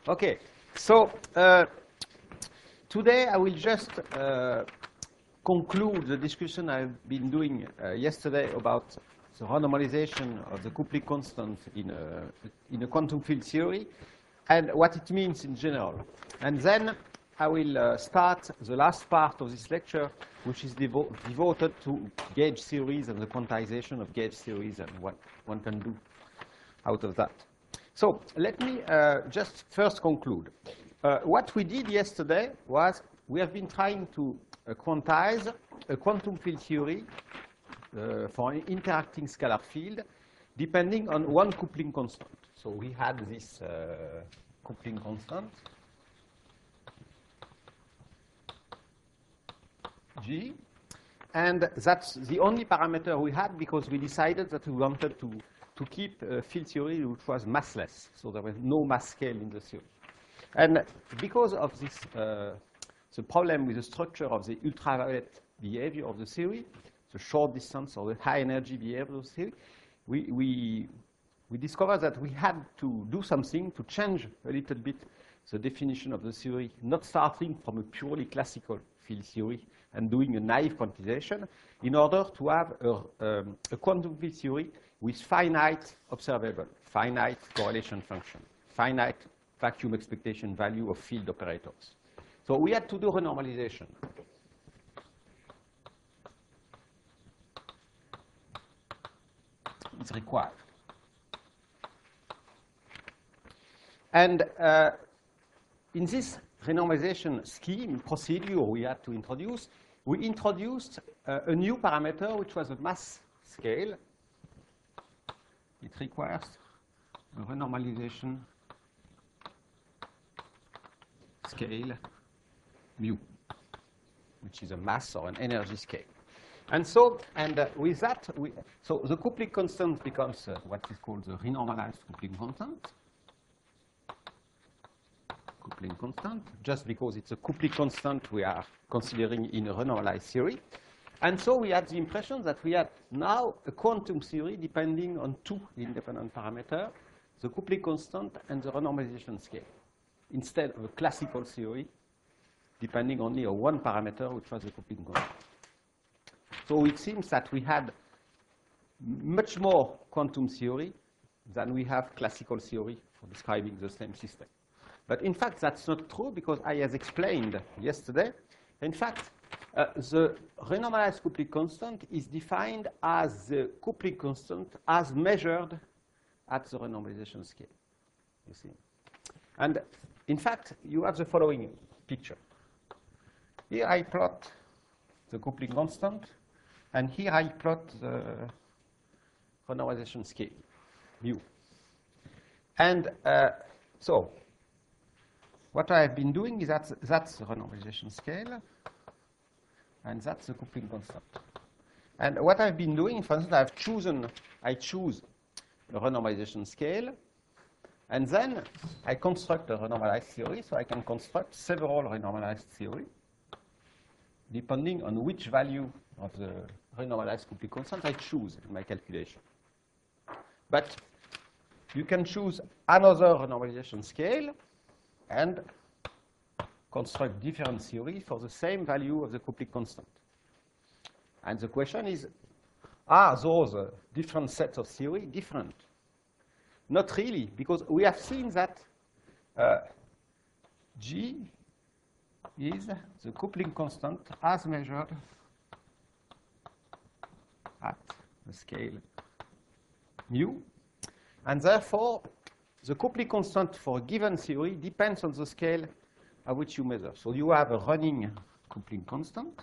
Okay, so today I will just conclude the discussion I've been doing yesterday about the renormalization of the Coupling constant in a quantum field theory and what it means in general. And then I will start the last part of this lecture, which is devoted to gauge theories and the quantization of gauge theories and what one can do out of that. So let me just first conclude. What we did yesterday was we have been trying to quantize a quantum field theory for an interacting scalar field depending on one coupling constant. So we had this coupling constant, G, and that's the only parameter we had because we decided that we wanted to keep a field theory which was massless, so there was no mass scale in the theory. And because of this, the problem with the structure of the ultraviolet behavior of the theory, the short distance or the high energy behavior of the theory, we discovered that we had to do something to change a little bit the definition of the theory, not starting from a purely classical field theory and doing a naive quantization, in order to have a quantum field theory with finite observable, finite correlation function, finite vacuum expectation value of field operators. So we had to do renormalization. It's required. And in this renormalization scheme, procedure we had to introduce, we introduced a new parameter, which was a mass scale. It requires a renormalization scale mu, which is a mass or an energy scale. And so, with that, so the coupling constant becomes what is called the renormalized coupling constant. Coupling constant, just because it's a coupling constant we are considering in a renormalized theory. And so we had the impression that we had now a quantum theory depending on two independent parameters, the coupling constant and the renormalization scale, instead of a classical theory depending only on one parameter, which was the coupling constant. So it seems that we had much more quantum theory than we have classical theory for describing the same system. But in fact, that's not true because I as explained yesterday, in fact, the renormalized coupling constant is defined as the coupling constant as measured at the renormalization scale, you see. And in fact, you have the following picture. Here I plot the coupling constant, and here I plot the renormalization scale, mu. And so what I have been doing is that's the renormalization scale, and that's the coupling constant. And what I've been doing, for instance, I choose a renormalization scale, and then I construct a renormalized theory, so I can construct several renormalized theories, depending on which value of the renormalized coupling constant I choose in my calculation. But you can choose another renormalization scale and construct different theories for the same value of the coupling constant. And the question is, are those different sets of theory different? Not really, because we have seen that G is the coupling constant as measured at the scale mu, and therefore the coupling constant for a given theory depends on the scale at which you measure. So you have a running coupling constant,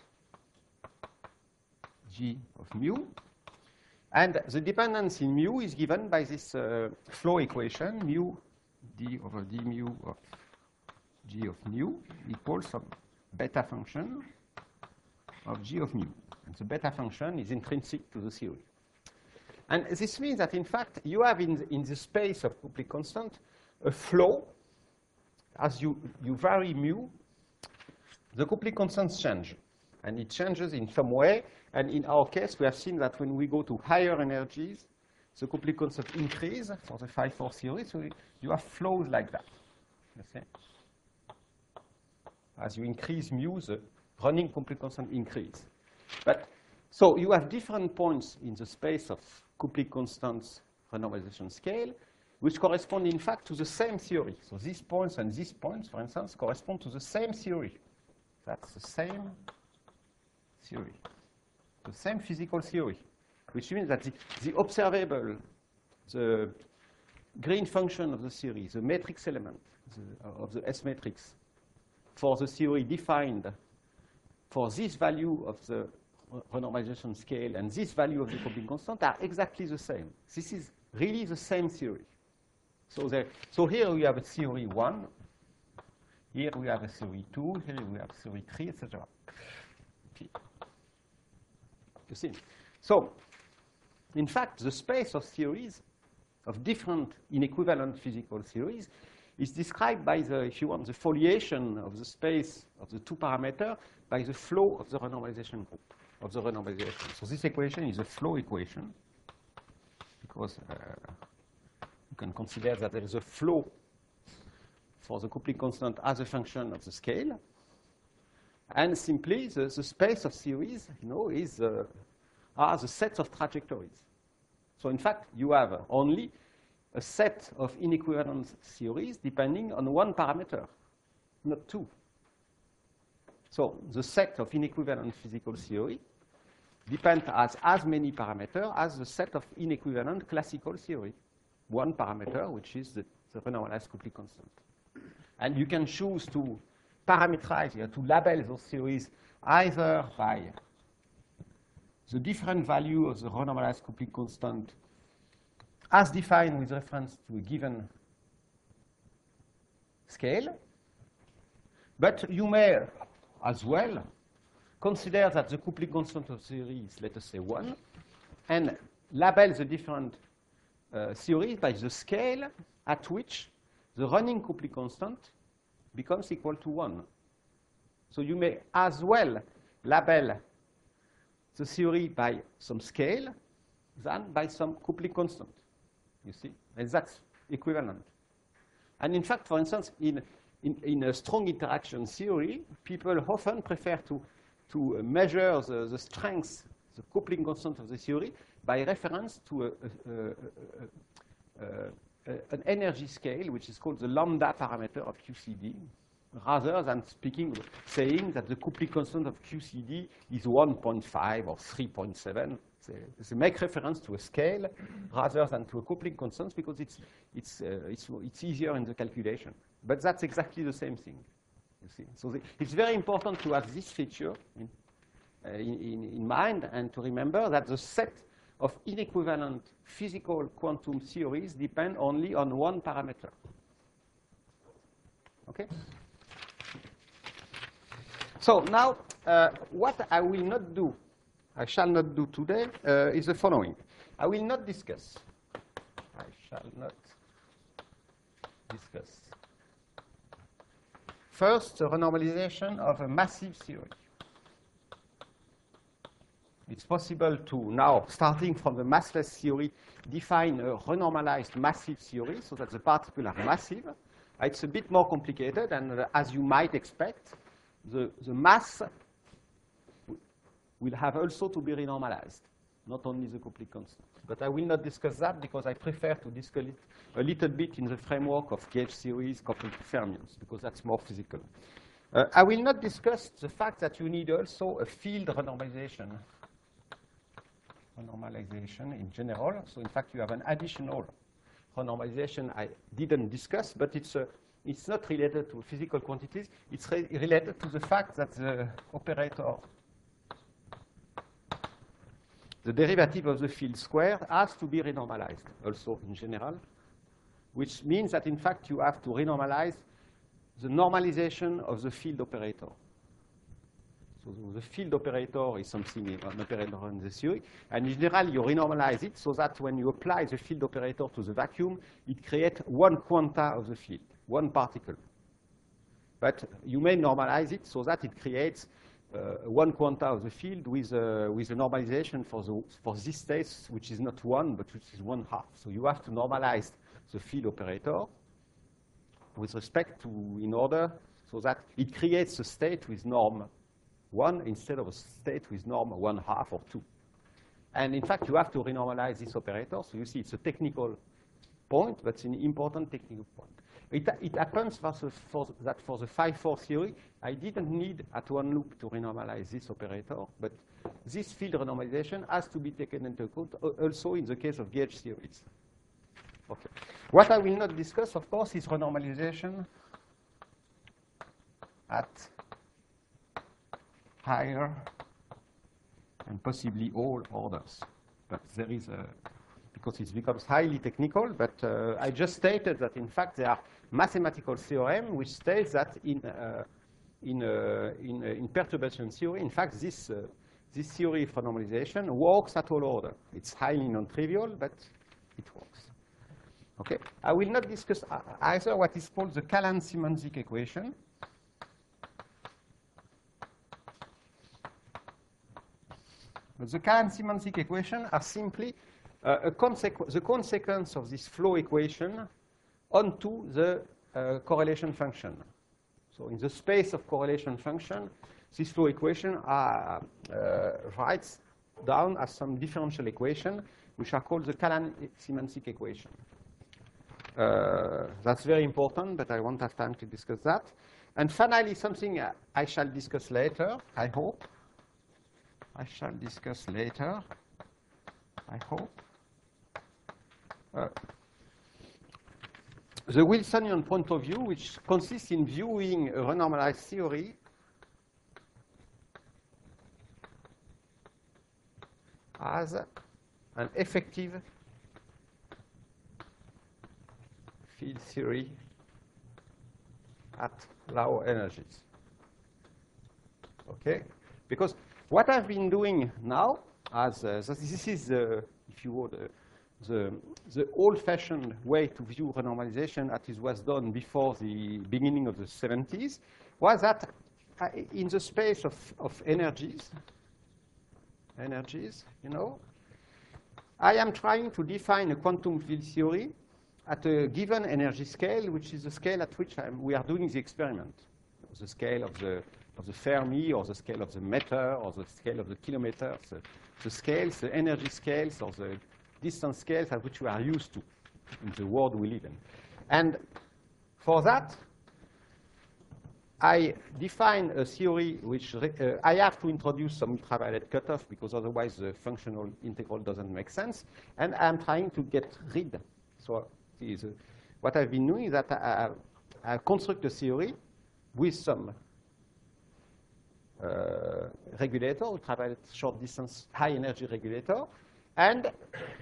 G of mu, and the dependence in mu is given by this flow equation, mu d over d mu of G of mu equals some beta function of G of mu. And the beta function is intrinsic to the theory. And this means that, in fact, you have in the space of coupling constant a flow. As you vary mu, the coupling constants change. And it changes in some way. And in our case, we have seen that when we go to higher energies, the coupling constant increase for the phi 4 theory. So you have flows like that. You see? As you increase mu, the running complete constant increase. But so you have different points in the space of complete constants renormalization scale, which correspond in fact to the same theory. So these points and these points, for instance, correspond to the same theory. That's the same theory, the same physical theory, which means that the observable, the green function of the theory, the matrix element of the S matrix, for the theory defined for this value of the renormalization scale and this value of the complete constant are exactly the same. This is really the same theory. So here we have a theory 1, here we have a theory 2, here we have theory 3, etc. You see? So, in fact, the space of theories, of different inequivalent physical theories, is described by the, if you want, the foliation of the space of the two parameters by the flow of the renormalization group, of the renormalization. So this equation is a flow equation, because you can consider that there is a flow for the complete constant as a function of the scale. And simply, the space of theories, you know, are the sets of trajectories. So in fact, you have only a set of inequivalent theories depending on one parameter, not two. So the set of inequivalent physical theory depends as many parameters as the set of inequivalent classical theory. One parameter, which is the renormalized complete constant. And you can choose to parameterize, to label those theories either by the different value of the renormalized complete constant as defined with reference to a given scale. But you may as well consider that the complete constant of the theory is, let us say, 1, and label the different theories by the scale at which the running complete constant becomes equal to 1. So you may as well label the theory by some scale than by some complete constant, you see? And that's equivalent. And in fact, for instance, in a strong interaction theory, people often prefer to measure the strength, the coupling constant of the theory by reference to an energy scale, which is called the lambda parameter of QCD, rather than saying that the coupling constant of QCD is 1.5 or 3.7. They make reference to a scale rather than to a coupling constant because it's easier in the calculation. But that's exactly the same thing, you see. So it's very important to have this feature in mind and to remember that the set of inequivalent physical quantum theories depend only on one parameter. Okay? So now, what I will not do, I shall not do today, is the following. I will not discuss. I shall not discuss. First, the renormalization of a massive theory. It's possible to now, starting from the massless theory, define a renormalized massive theory so that the particles are massive. It's a bit more complicated, and as you might expect, the mass will have also to be renormalized, not only the complete constant. But I will not discuss that because I prefer to discuss it a little bit in the framework of gauge theories, coupled to fermions, because that's more physical. I will not discuss the fact that you need also a field renormalization in general. So in fact, you have an additional renormalization I didn't discuss, but it's not related to physical quantities. It's related to the fact that the operator, the derivative of the field square, has to be renormalized also in general, which means that in fact you have to renormalize the normalization of the field operator. So the field operator is something, an operator in the theory, and in general you renormalize it so that when you apply the field operator to the vacuum, it creates one quanta of the field, one particle. But you may normalize it so that it creates one quanta of the field with a normalization for this state, which is not 1, but which is 1/2. So you have to normalize the field operator with respect to in order so that it creates a state with norm 1 instead of a state with norm 1/2 or 2. And in fact, you have to renormalize this operator. So you see it's a technical point, but it's an important technical point. It happens that for the 5-4 theory, I didn't need at one loop to renormalize this operator, but this field renormalization has to be taken into account also in the case of gauge theories. Okay. What I will not discuss, of course, is renormalization at higher and possibly all orders. But there is a, because it becomes highly technical, but I just stated that in fact there are mathematical theorems which states that in perturbation theory, in fact this theory of renormalization works at all order. It's highly non-trivial, but it works. Okay. I will not discuss either what is called the Kalan-Simonzik equation. But the Kalan-Simonzik equation are simply the consequence of this flow equation onto the correlation function. So in the space of correlation function, this flow equation writes down as some differential equation, which are called the Kalan-Simonzik equation. That's very important, but I won't have time to discuss that. And finally, something I shall discuss later, I hope. I shall discuss later, I hope. The Wilsonian point of view, which consists in viewing a renormalized theory as an effective field theory at low energies. Okay? Because what I've been doing now, this is, if you would, the old-fashioned way to view renormalization as it was done before the beginning of the 70s, was that in the space of energies, you know, I am trying to define a quantum field theory at a given energy scale, which is the scale at which we are doing the experiment, the scale of the Fermi, or the scale of the meter, or the scale of the kilometer, the scales, the energy scales, or the distance scales at which we are used to in the world we live in. And for that, I define a theory which I have to introduce some ultraviolet cutoff, because otherwise the functional integral doesn't make sense. And I'm trying to get rid. So what I've been doing is that I construct a theory with some regulator, ultraviolet short distance, high energy regulator, and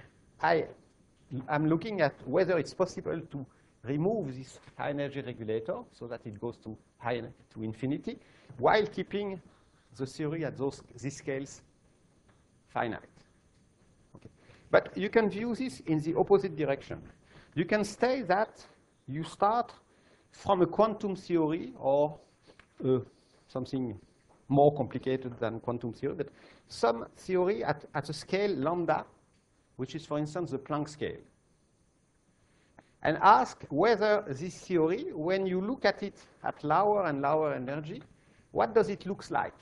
I'm looking at whether it's possible to remove this high energy regulator so that it goes to infinity, while keeping the theory at these scales finite. Okay. But you can view this in the opposite direction. You can say that you start from a quantum theory or something more complicated than quantum theory, but some theory at a scale lambda, which is, for instance, the Planck scale. And ask whether this theory, when you look at it at lower and lower energy, what does it look like?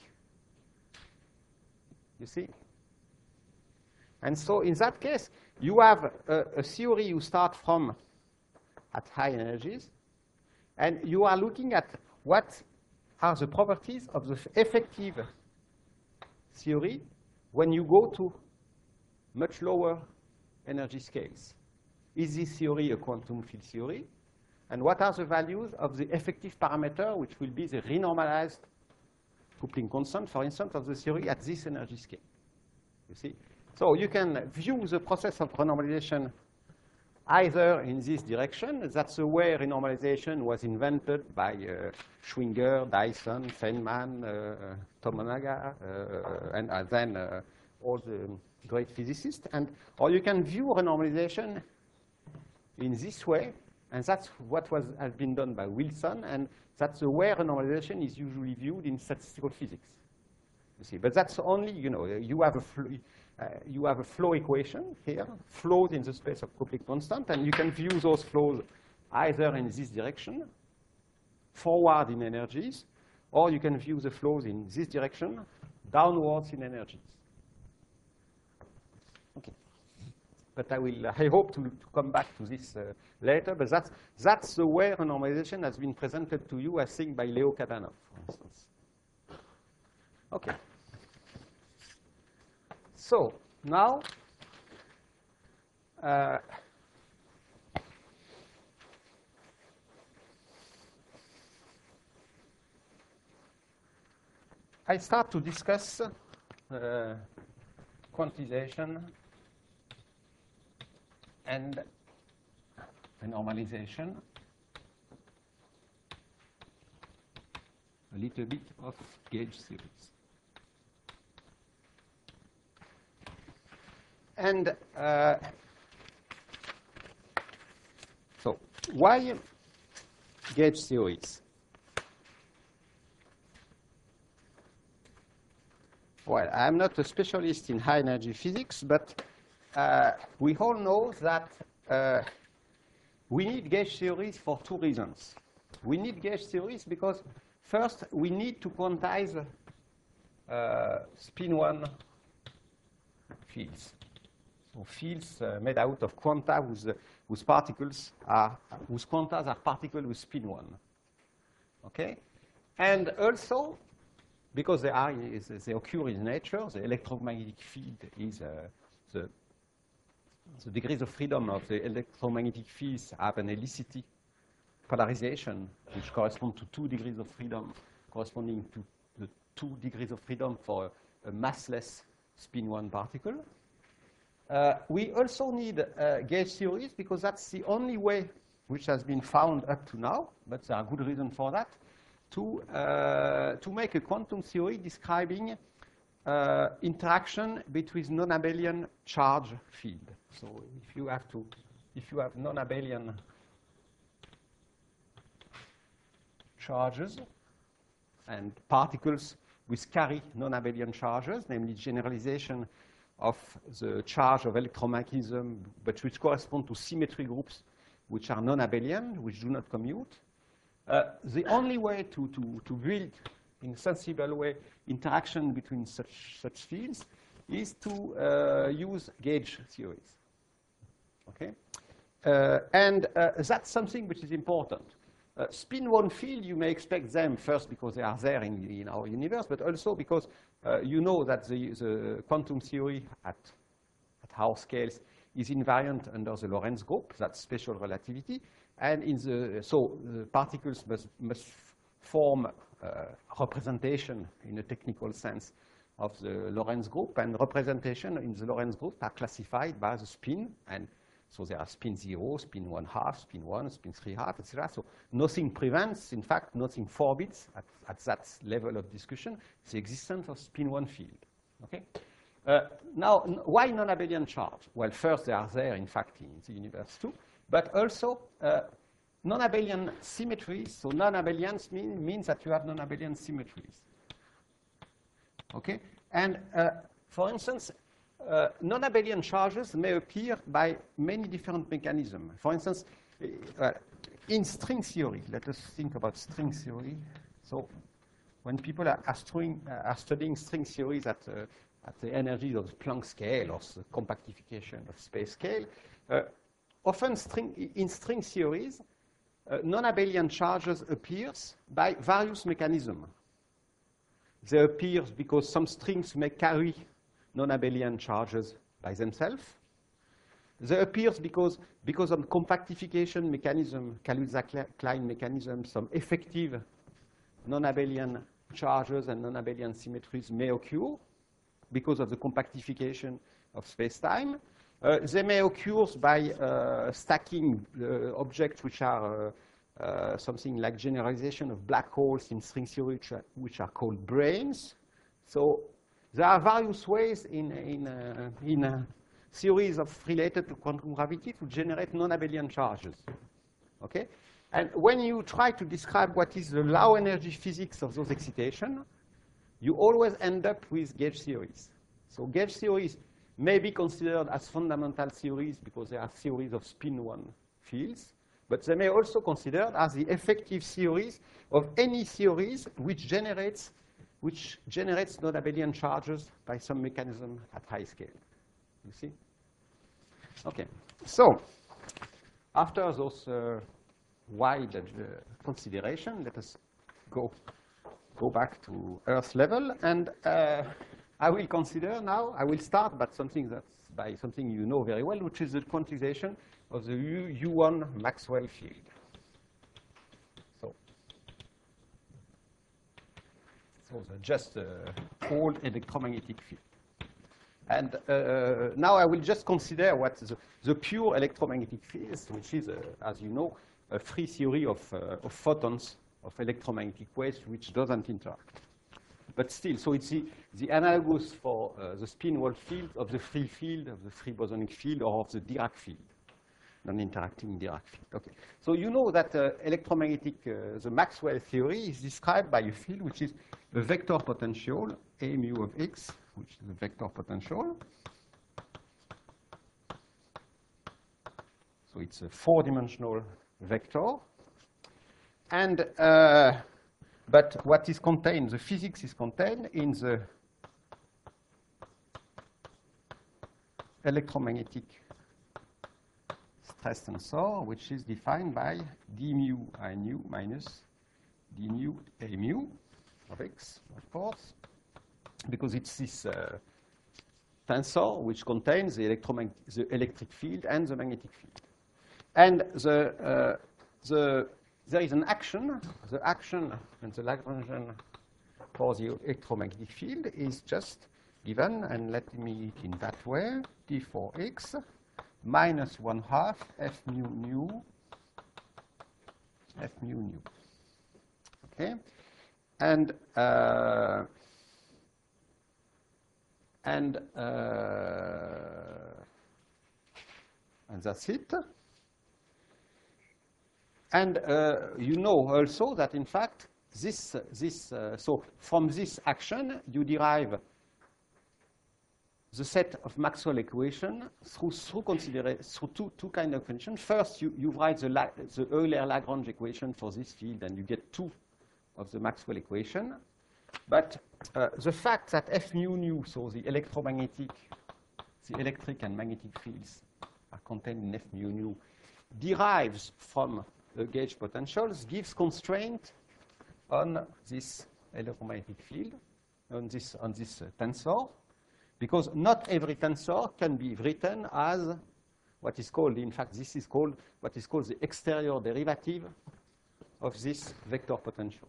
You see? And so in that case, you have a theory you start from at high energies, and you are looking at what are the properties of the effective theory when you go to much lower energy scales. Is this theory a quantum field theory? And what are the values of the effective parameter, which will be the renormalized coupling constant, for instance, of the theory at this energy scale? You see? So you can view the process of renormalization either in this direction. That's the way renormalization was invented by Schwinger, Dyson, Feynman, Tomonaga, and then all the great physicists. Or you can view renormalization in this way, and that's what has been done by Wilson, and that's the way renormalization is usually viewed in statistical physics. You see, but that's only, you know, you have a flow equation here, flows in the space of coupling constant, and you can view those flows either in this direction forward in energies, or you can view the flows in this direction, downwards in energies. Okay. But I hope to come back to this later, but that's the way renormalization has been presented to you, I think, by Leo Kadanov, for instance. Okay. So now, I start to discuss quantization and normalization, a little bit of gauge series. And so why gauge theories? Well, I'm not a specialist in high energy physics, but we all know that we need gauge theories for two reasons. We need gauge theories because, first, we need to quantize spin-1 fields. So fields made out of quanta whose particles are, whose quantas are particles with spin-1. Okay? And also, because they occur in nature, the electromagnetic field is the degrees of freedom of the electromagnetic fields have an helicity polarization, which corresponds to 2 degrees of freedom, corresponding to the 2 degrees of freedom for a massless spin-1 particle. We also need gauge theories because that's the only way which has been found up to now, but there are good reasons for that, to make a quantum theory describing interaction between non-abelian charge field. So if you have non-abelian charges and particles with carry non-abelian charges, namely generalization of the charge of electromagnetism, but which correspond to symmetry groups which are non-abelian, which do not commute. The only way to build, in a sensible way, interaction between such fields is to use gauge theories. Okay? And that's something which is important. Spin-1 field, you may expect them first because they are there in our universe, but also because you know that the quantum theory at our scales is invariant under the Lorentz group, that's special relativity. And so the particles must form representation in a technical sense of the Lorentz group, and representation in the Lorentz group are classified by the spin, and so there are spin 0, spin 1/2, spin 1, spin 3/2, etc. So nothing prevents, in fact, nothing forbids at that level of discussion the existence of spin-1 field. Okay. Now, why non-abelian charge? Well, first, they are there, in fact, in the universe too, but also non-abelian symmetries. So non-abelians means that you have non-abelian symmetries. Okay, and for instance, non-abelian charges may appear by many different mechanisms. For instance, in string theory, let us think about string theory. So when people are studying string theories at the energies of the Planck scale or the compactification of space scale, often in string theories, non-abelian charges appears by various mechanisms. They appear because some strings may carry non-abelian charges by themselves. They appear because of compactification mechanism, Kaluza-Klein mechanism, some effective non-abelian charges and non-abelian symmetries may occur because of the compactification of space-time. They may occur by stacking objects which are something like generalization of black holes in string theory, which are called branes. So there are various ways in theories related to quantum gravity to generate non-abelian charges. Okay? And when you try to describe what is the low energy physics of those excitations, you always end up with gauge theories. So gauge theories may be considered as fundamental theories because they are theories of spin-1 fields. but they may also consider as the effective series of any series which generates non abelian charges by some mechanism at high scale. You see? Okay. So after those wide consideration, let us go back to Earth level, and I will consider now. I will start by something you know very well, which is the quantization of the U1 Maxwell field. So just whole electromagnetic field. And now I will just consider what the pure electromagnetic field, which is, as you know, a free theory of photons, of electromagnetic waves, which doesn't interact. But still, so it's the analogous for the spin-Wolf field of the free field, of the free bosonic field, or of the Dirac field, non-interacting Dirac field. Okay. So you know that electromagnetic, the Maxwell theory is described by a field which is a vector potential, A mu of x, which is a vector potential. So it's a four-dimensional vector. And but what is contained, the physics is contained in the electromagnetic stress tensor, which is defined by d mu I nu minus d mu A mu of x, of course, because it's this tensor which contains the electric field and the magnetic field. And there is an action. The action and the Lagrangian for the electromagnetic field is just given, and let me it in that way, d for x minus 1/2 f mu nu. Okay, and that's it. And you know also that, in fact, so from this action, you derive the set of Maxwell equations through two kinds of conditions. First, you write the Euler-Lagrange equation for this field, and you get two of the Maxwell equation. But the fact that F mu nu, so the electromagnetic, the electric and magnetic fields are contained in F mu nu, derives from gauge potentials, gives constraint on this electromagnetic field, on this tensor, because not every tensor can be written as what is called, in fact, this is called what is called the exterior derivative of this vector potential.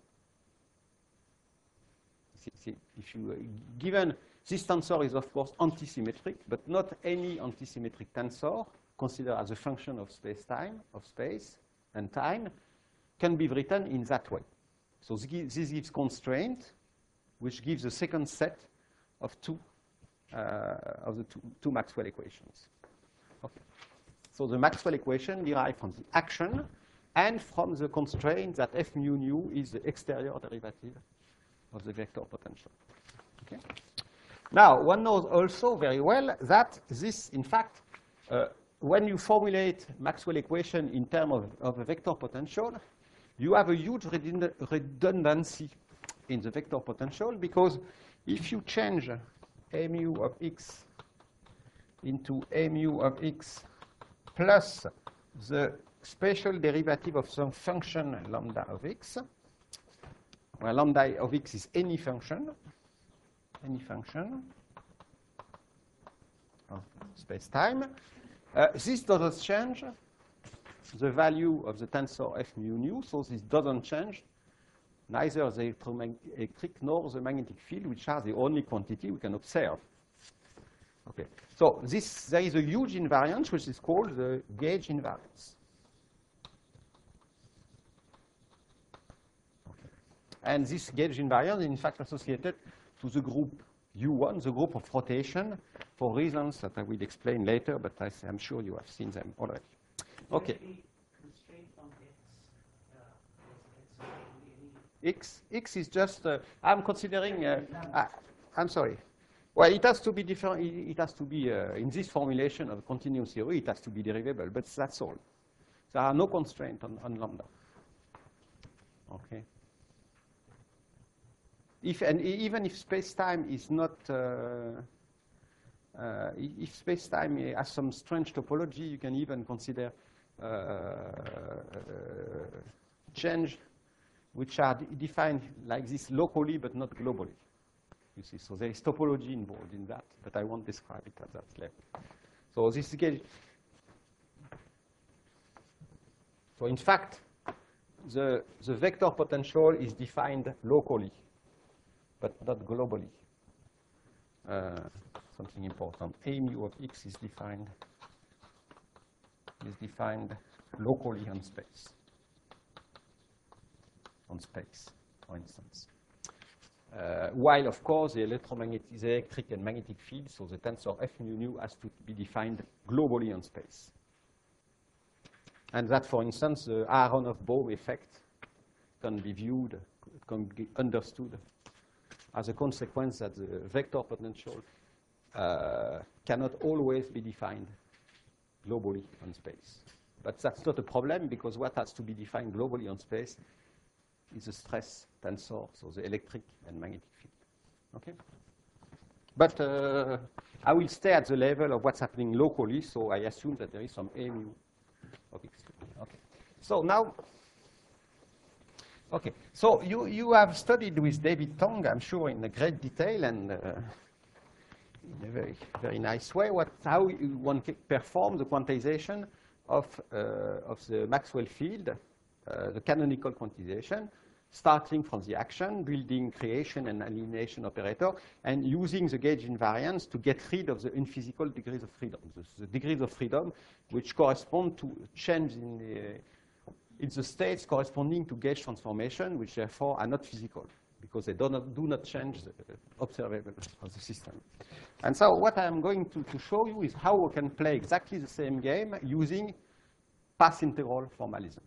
If you given this tensor is of course antisymmetric, but not any antisymmetric tensor considered as a function of space-time, of space and time, can be written in that way. So this gives constraint, which gives the second set of the two Maxwell equations. Okay. So the Maxwell equation derived from the action and from the constraint that F mu nu is the exterior derivative of the vector potential. Okay. Now, one knows also very well that this, in fact, when you formulate Maxwell equation in terms of a vector potential, you have a huge redundancy in the vector potential, because if you change A mu of x into A mu of x plus the spatial derivative of some function lambda of x, where lambda of x is any function of space-time, this doesn't change the value of the tensor F mu nu, so this doesn't change neither the electric nor the magnetic field, which are the only quantity we can observe. Okay, so there is a huge invariance, which is called the gauge invariance. Okay. And this gauge invariance is in fact associated to the group U1, the group of rotation, for reasons that I will explain later, but I'm sure you have seen them already. Okay. X is just, I'm considering, I'm sorry. Well, it has to be different. It has to be, in this formulation of continuous theory, it has to be derivable, but that's all. There are no constraints on lambda. Okay. Even if space-time is not, if space-time has some strange topology, you can even consider change which are defined like this locally but not globally. You see, so there is topology involved in that, but I won't describe it at that level. So this gauge. So in fact, the vector potential is defined locally, but not globally. Something important. A mu of x is defined locally on space. For instance. While, of course, the electric and magnetic field, so the tensor F mu nu has to be defined globally on space. And that, for instance, the Aharonov-Bohm effect can be viewed, can be understood as a consequence that the vector potential cannot always be defined globally on space. But that's not a problem, because what has to be defined globally on space is the stress tensor, so the electric and magnetic field. Okay? But I will stay at the level of what's happening locally, so I assume that there is some A mu of x. Okay. So now, okay. So you have studied with David Tong, I'm sure, in a great detail and in a very, very nice way, how one can perform the quantization of the Maxwell field, the canonical quantization, starting from the action, building creation and alienation operator, and using the gauge invariance to get rid of the unphysical degrees of freedom, the degrees of freedom which correspond to change in the states corresponding to gauge transformation, which therefore are not physical, because they do not change the observable of the system. And so what I'm going to show you is how we can play exactly the same game using path integral formalism.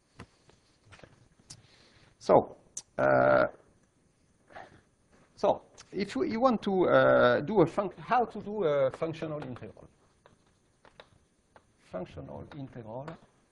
So if you want to do how to do a functional integral. Functional integral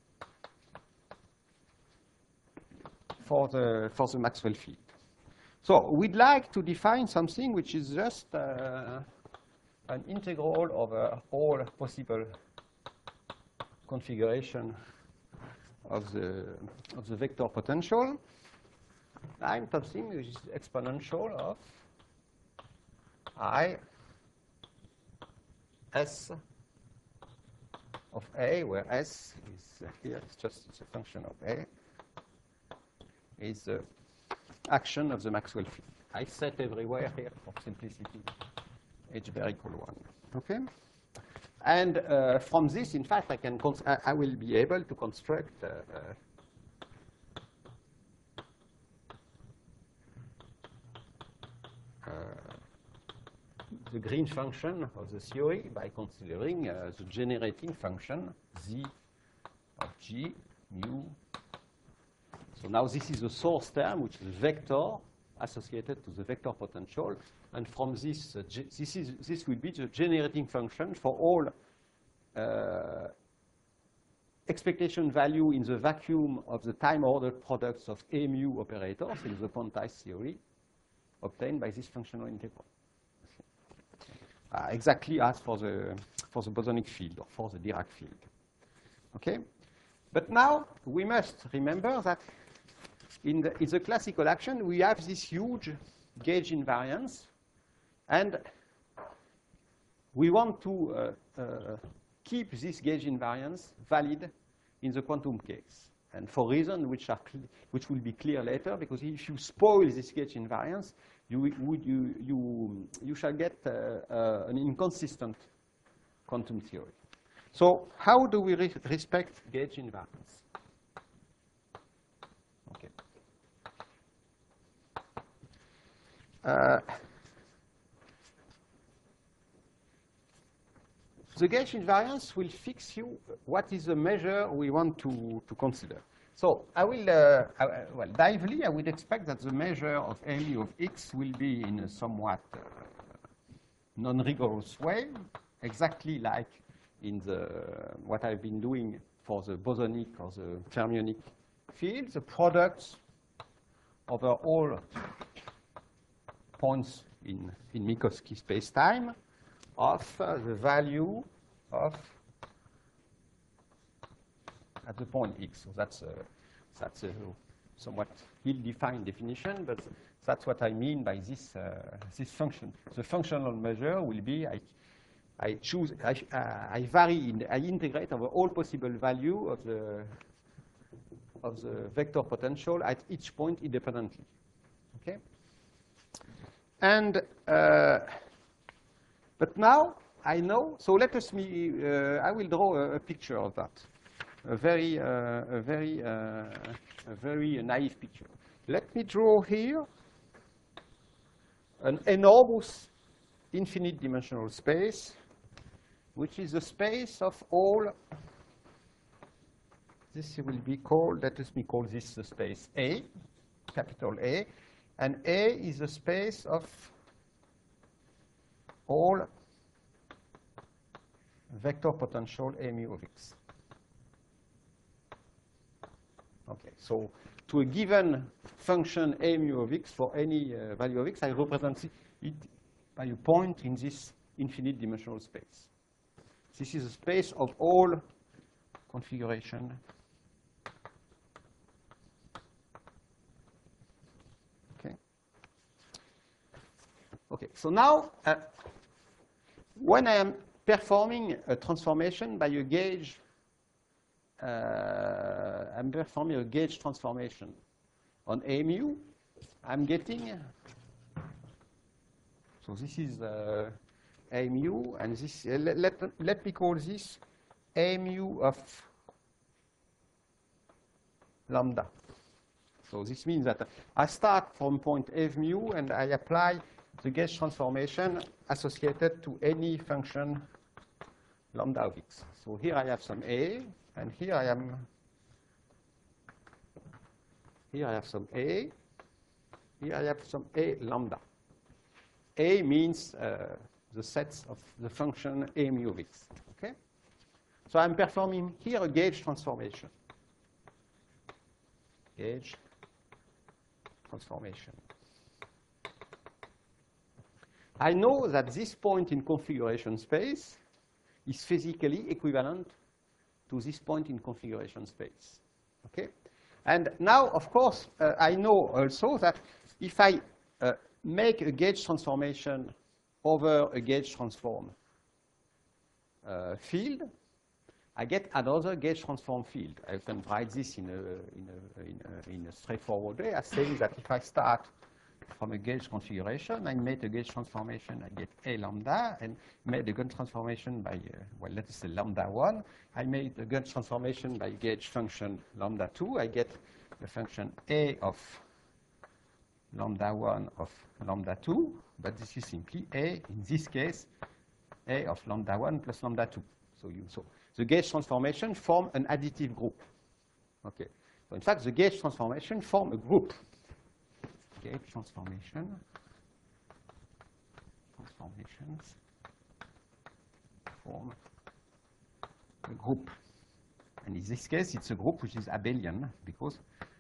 for the Maxwell field. So we'd like to define something which is just an integral over all possible configuration of the vector potential. I'm something which is exponential of I S of A, where S is here, it's a function of A, is the action of the Maxwell field. I set everywhere here for simplicity H bar equal 1. Okay? And from this, in fact, I will be able to construct the Green function of the theory by considering the generating function Z of G mu. So now this is the source term, which is a vector associated to the vector potential. And from this, this will be the generating function for all expectation value in the vacuum of the time-ordered products of A mu operators in the quantized theory obtained by this functional integral. Exactly as for the bosonic field or for the Dirac field. Okay? But now we must remember that in the classical action, we have this huge gauge invariance, and we want to keep this gauge invariance valid in the quantum case. And for reasons which will be clear later, because if you spoil this gauge invariance, you shall get an inconsistent quantum theory. So how do we respect gauge invariance? Okay. The gauge invariance will fix you what is the measure we want to consider. So I will, well, naively, I would expect that the measure of A mu of x will be in a somewhat non-rigorous way, exactly like in what I've been doing for the bosonic or the fermionic field, the products over all points in Minkowski spacetime of the value of at the point x. So that's a somewhat ill-defined definition, but that's what I mean by this this function. The functional measure will be I integrate over all possible value of the vector potential at each point independently. Okay. And but now I know. So let us I will draw a picture of that. A very naive picture. Let me draw here an enormous infinite dimensional space, which is the space of all. This will be called, let us call this the space A, capital A, and A is the space of all vector potential A mu of x. Okay, so to a given function A mu of x for any value of x, I represent it by a point in this infinite dimensional space. This is a space of all configuration. Okay. Okay, so now when I am performing a transformation by a gauge, I'm performing a gauge transformation on A mu. I'm getting, so this is A mu, and this, let me call this A mu of lambda. So this means that I start from point F mu, and I apply the gauge transformation associated to any function lambda of x. So here I have some A, and here I have some A, here I have some A lambda. A means the sets of the function A mu of x. Okay? So I'm performing here a gauge transformation. Gauge transformation. I know that this point in configuration space is physically equivalent to this point in configuration space. Okay? And now, of course, I know also that if I make a gauge transformation over a gauge transform field, I get another gauge transform field. I can write this in a straightforward way as saying that if I start from a gauge configuration, I made a gauge transformation, I get A lambda, and made a gauge transformation by, well, let's say lambda 1. I made a gauge transformation by gauge function lambda 2. I get the function A of lambda 1 of lambda 2, but this is simply A, in this case, A of lambda 1 plus lambda 2. So the gauge transformation form an additive group. Okay. So in fact, the gauge transformation form a group. Gauge transformations form a group. And in this case, it's a group which is abelian because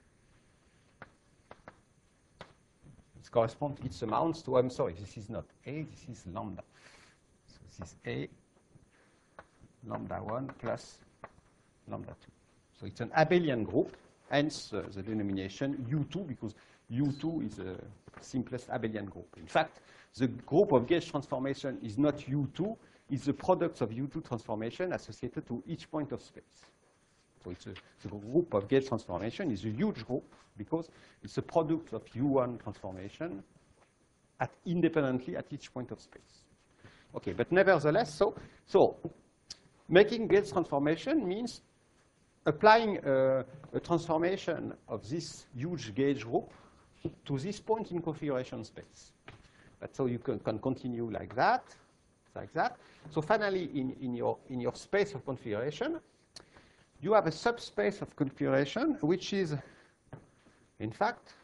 it amounts to, I'm sorry, this is not A, this is lambda. So this is A lambda 1 plus lambda 2. So it's an abelian group, hence the denomination U2, because U2 is the simplest abelian group. In fact, the group of gauge transformation is not U2, it's the product of U2 transformation associated to each point of space. So it's the group of gauge transformation is a huge group because it's a product of U1 transformation independently at each point of space. Okay, but nevertheless, so making gauge transformation means applying a transformation of this huge gauge group to this point in configuration space. But so you can continue like that. So finally, in your space of configuration, you have a subspace of configuration, which is, in fact,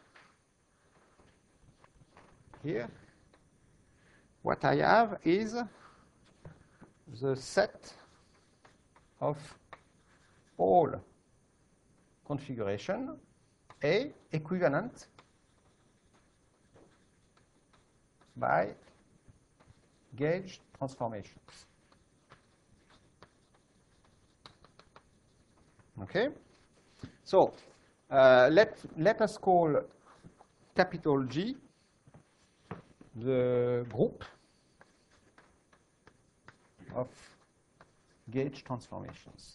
here, what I have is the set of all configuration A equivalent by gauge transformations. Okay? So let us call capital G the group of gauge transformations.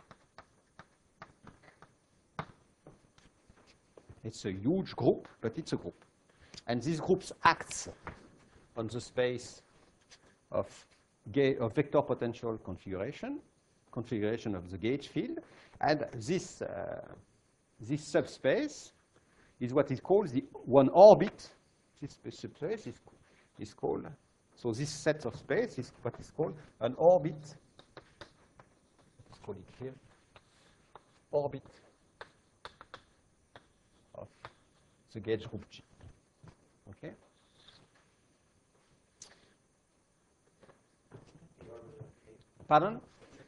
It's a huge group, but it's a group. And these groups act on the space of vector potential configuration of the gauge field. And this subspace is what is called the one orbit. This subspace is called, so this set of space is what is called an orbit. Let's call it here, orbit of the gauge group G. Okay? Pardon?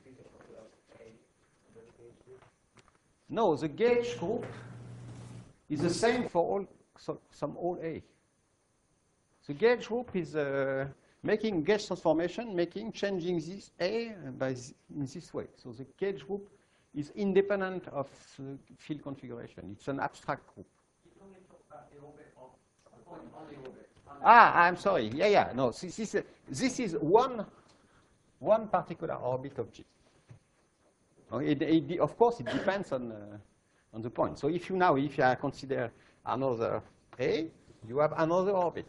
No, the gauge group is the same for all some all A. The gauge group is making gauge transformation, changing this A in this way. So the gauge group is independent of the field configuration. It's an abstract group. You can only talk about the orbit of the point on the orbit. I'm sorry. Yeah. No, this is one particular orbit of G. Of course, it depends on the point. So if you consider another A, you have another orbit.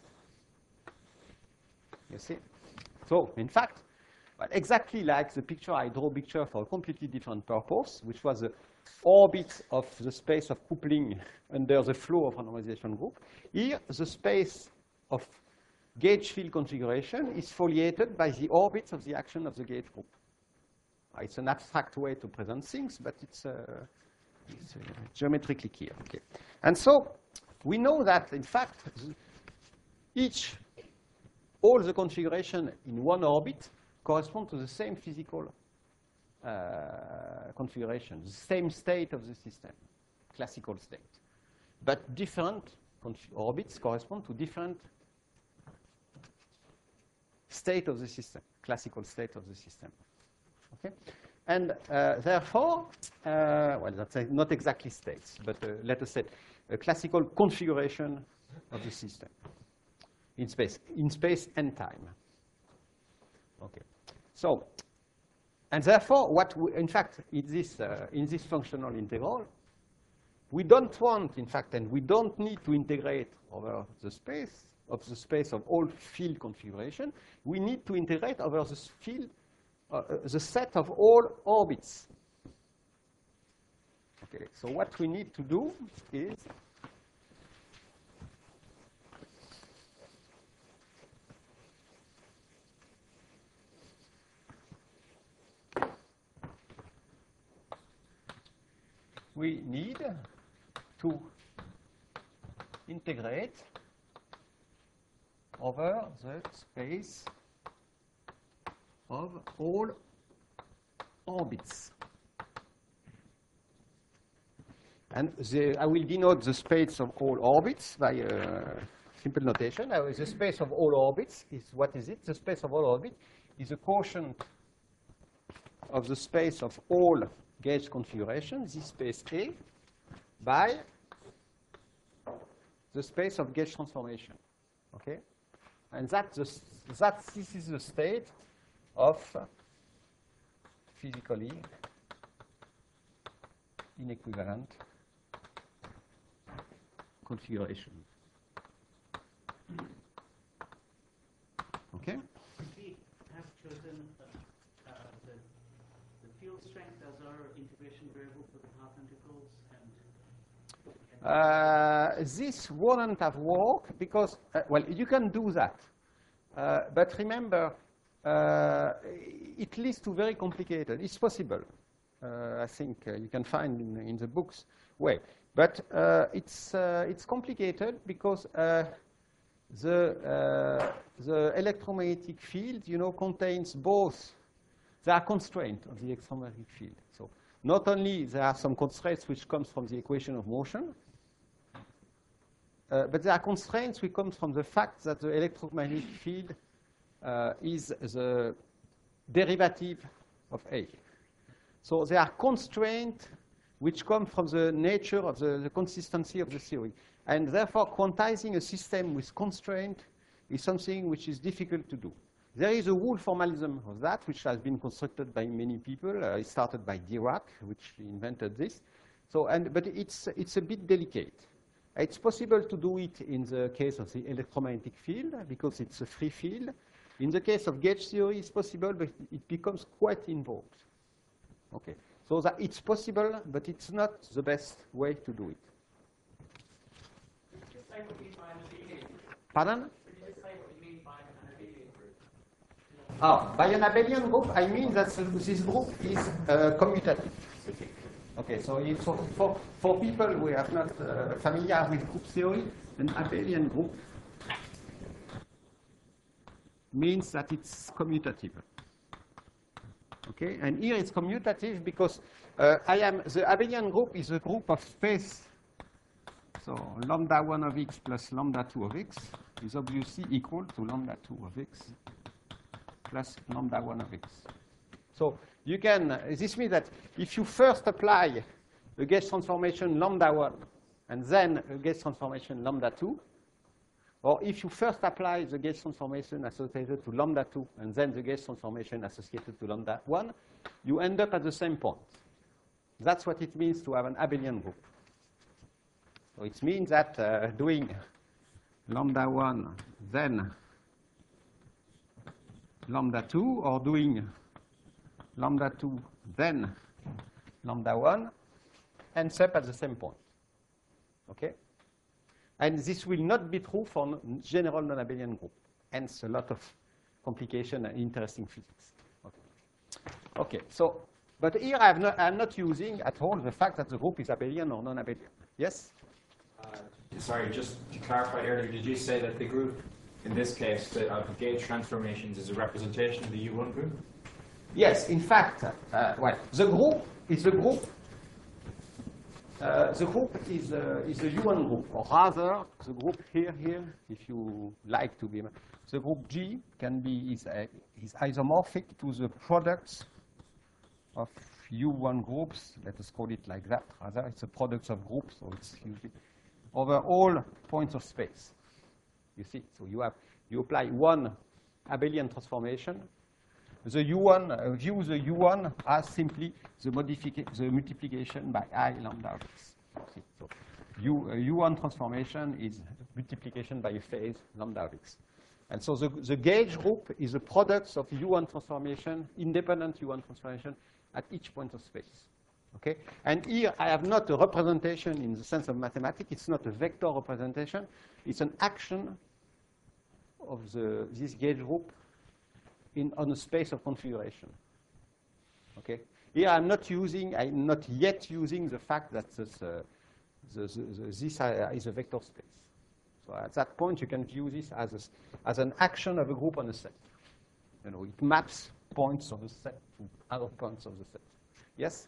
You see? So in fact, exactly like the picture I draw picture for a completely different purpose, which was the orbit of the space of coupling under the flow of a normalization group. Here, the space of gauge field configuration is foliated by the orbits of the action of the gauge group. It's an abstract way to present things, but it's geometrically clear. Okay. And so we know that, in fact, all the configuration in one orbit correspond to the same physical configuration, the same state of the system, classical state. But different orbits correspond to different state of the system, classical state of the system. Okay? And therefore, well, that's not exactly states, but let us say a classical configuration of the system in space and time. Okay. So, and therefore, in fact, in this functional integral, we don't want, in fact, and we don't need to integrate over the space of all field configuration. We need to integrate over the field, the set of all orbits. Okay. So what we need to do is we need to integrate over the space of all orbits. And I will denote the space of all orbits by a simple notation. The space of all orbits is, what is it? The space of all orbits is a quotient of the space of all gauge configuration, this space A, by the space of gauge transformation. Okay? And this is the state of physically inequivalent configuration. Okay? We have chosen the field strength as our integration variable for the path integrals, and this wouldn't have worked because, well, you can do that. But remember, it leads to very complicated. It's possible. I think you can find in the books way. But it's complicated because the electromagnetic field, contains both. There are constraints of the electromagnetic field. So not only there are some constraints which comes from the equation of motion, but there are constraints which come from the fact that the electromagnetic field is the derivative of A. So there are constraints which come from the nature of the consistency of the theory. And therefore, quantizing a system with constraint is something which is difficult to do. There is a whole formalism of that, which has been constructed by many people. It started by Dirac, which invented this. So, but it's a bit delicate. It's possible to do it in the case of the electromagnetic field, because it's a free field. In the case of gauge theory, it's possible, but it becomes quite involved. Okay. So that it's possible, but it's not the best way to do it. Could you say what you mean by an abelian group? Pardon? Could you just say what you mean by an abelian group? By an abelian group, I mean that this group is commutative. Okay, so for people who are not familiar with group theory, an abelian group means that it's commutative. Okay, and here it's commutative because the abelian group is a group of space. So lambda 1 of x plus lambda 2 of x is obviously equal to lambda 2 of x plus lambda 1 of x. So you can, this means that if you first apply the gauge transformation lambda 1 and then a gauge transformation lambda 2, or if you first apply the gauge transformation associated to lambda 2 and then the gauge transformation associated to lambda 1, you end up at the same point. That's what it means to have an abelian group. So it means that doing lambda 1, then lambda 2, or doing lambda 2, then lambda 1, ends up at the same point. Okay? And this will not be true for general non-abelian group. Hence, a lot of complication and interesting physics. Okay. Okay. So, but here I'm not using at all the fact that the group is abelian or non-abelian. Yes? Sorry, just to clarify earlier, did you say that the group, in this case, of gauge transformations is a representation of the U1 group? Yes. In fact, well, the group is a group. The group is a U1 group, or rather, the group here, if you like to be, the group G can be is isomorphic to the products of U1 groups. Let us call it like that. Rather, it's a product of groups, so it's usually over all points of space. You see, so you apply one abelian transformation. The U1 view the U1 as simply the multiplication by I lambda of x. So U1 transformation is multiplication by a phase lambda of x. And so the gauge group is a product of U1 transformation, independent U1 transformation at each point of space. Okay? And here I have not a representation in the sense of mathematics. It's not a vector representation. It's an action of this gauge group on a space of configuration. Okay? Here I'm not yet using the fact that this is a vector space. So at that point, you can view this as an action of a group on a set. You know, it maps points of the set to other points of the set. Yes?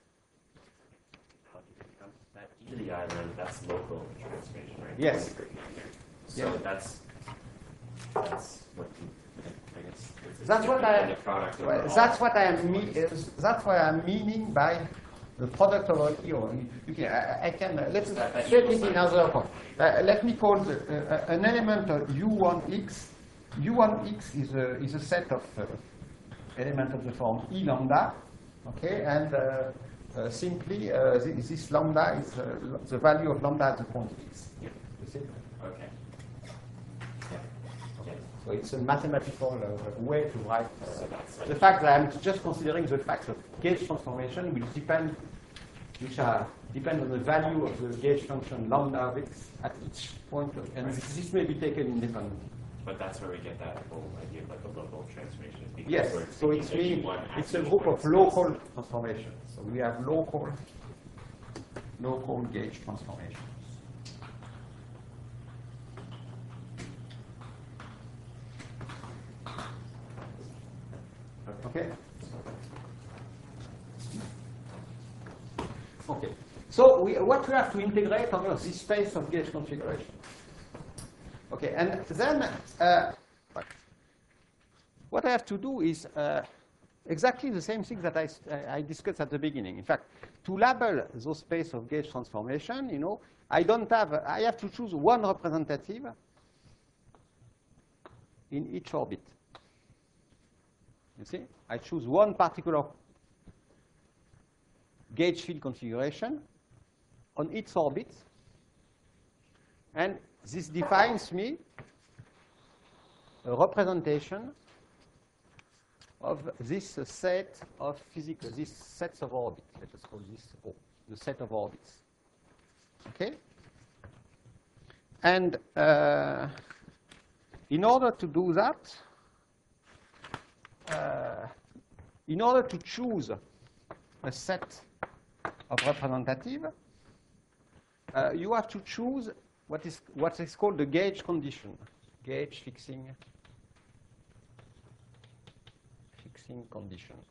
That e to the I, then that's local transformation, right? Yes. So Yeah. that's what I guess. That's what that's what I am meaning by the product of I can let's take it in another point. Let me call an element of U1x. U1x is a set of elements of the form E lambda. Okay, and simply this lambda is the value of lambda at the point x. You see? Okay. So it's a mathematical way to write the fact that I'm just considering the fact that gauge transformation will depend on the value of the gauge function lambda of x at each point, and this may be taken independently. But that's where we get that whole idea of like a local transformation. Yes, so it's a group of local transformations. So we have local gauge transformations. Okay. So what we have to integrate over this space of gauge configuration. Okay, and then what I have to do is exactly the same thing that I discussed at the beginning. In fact, to label those space of gauge transformation, you know, I have to choose one representative in each orbit. You see, I choose one particular gauge field configuration on its orbit, and this defines me a representation of this set of these sets of orbits. Let us call this O, the set of orbits. Okay? And in order to do that, in order to choose a set of representative, you have to choose what is called the gauge condition, gauge fixing condition.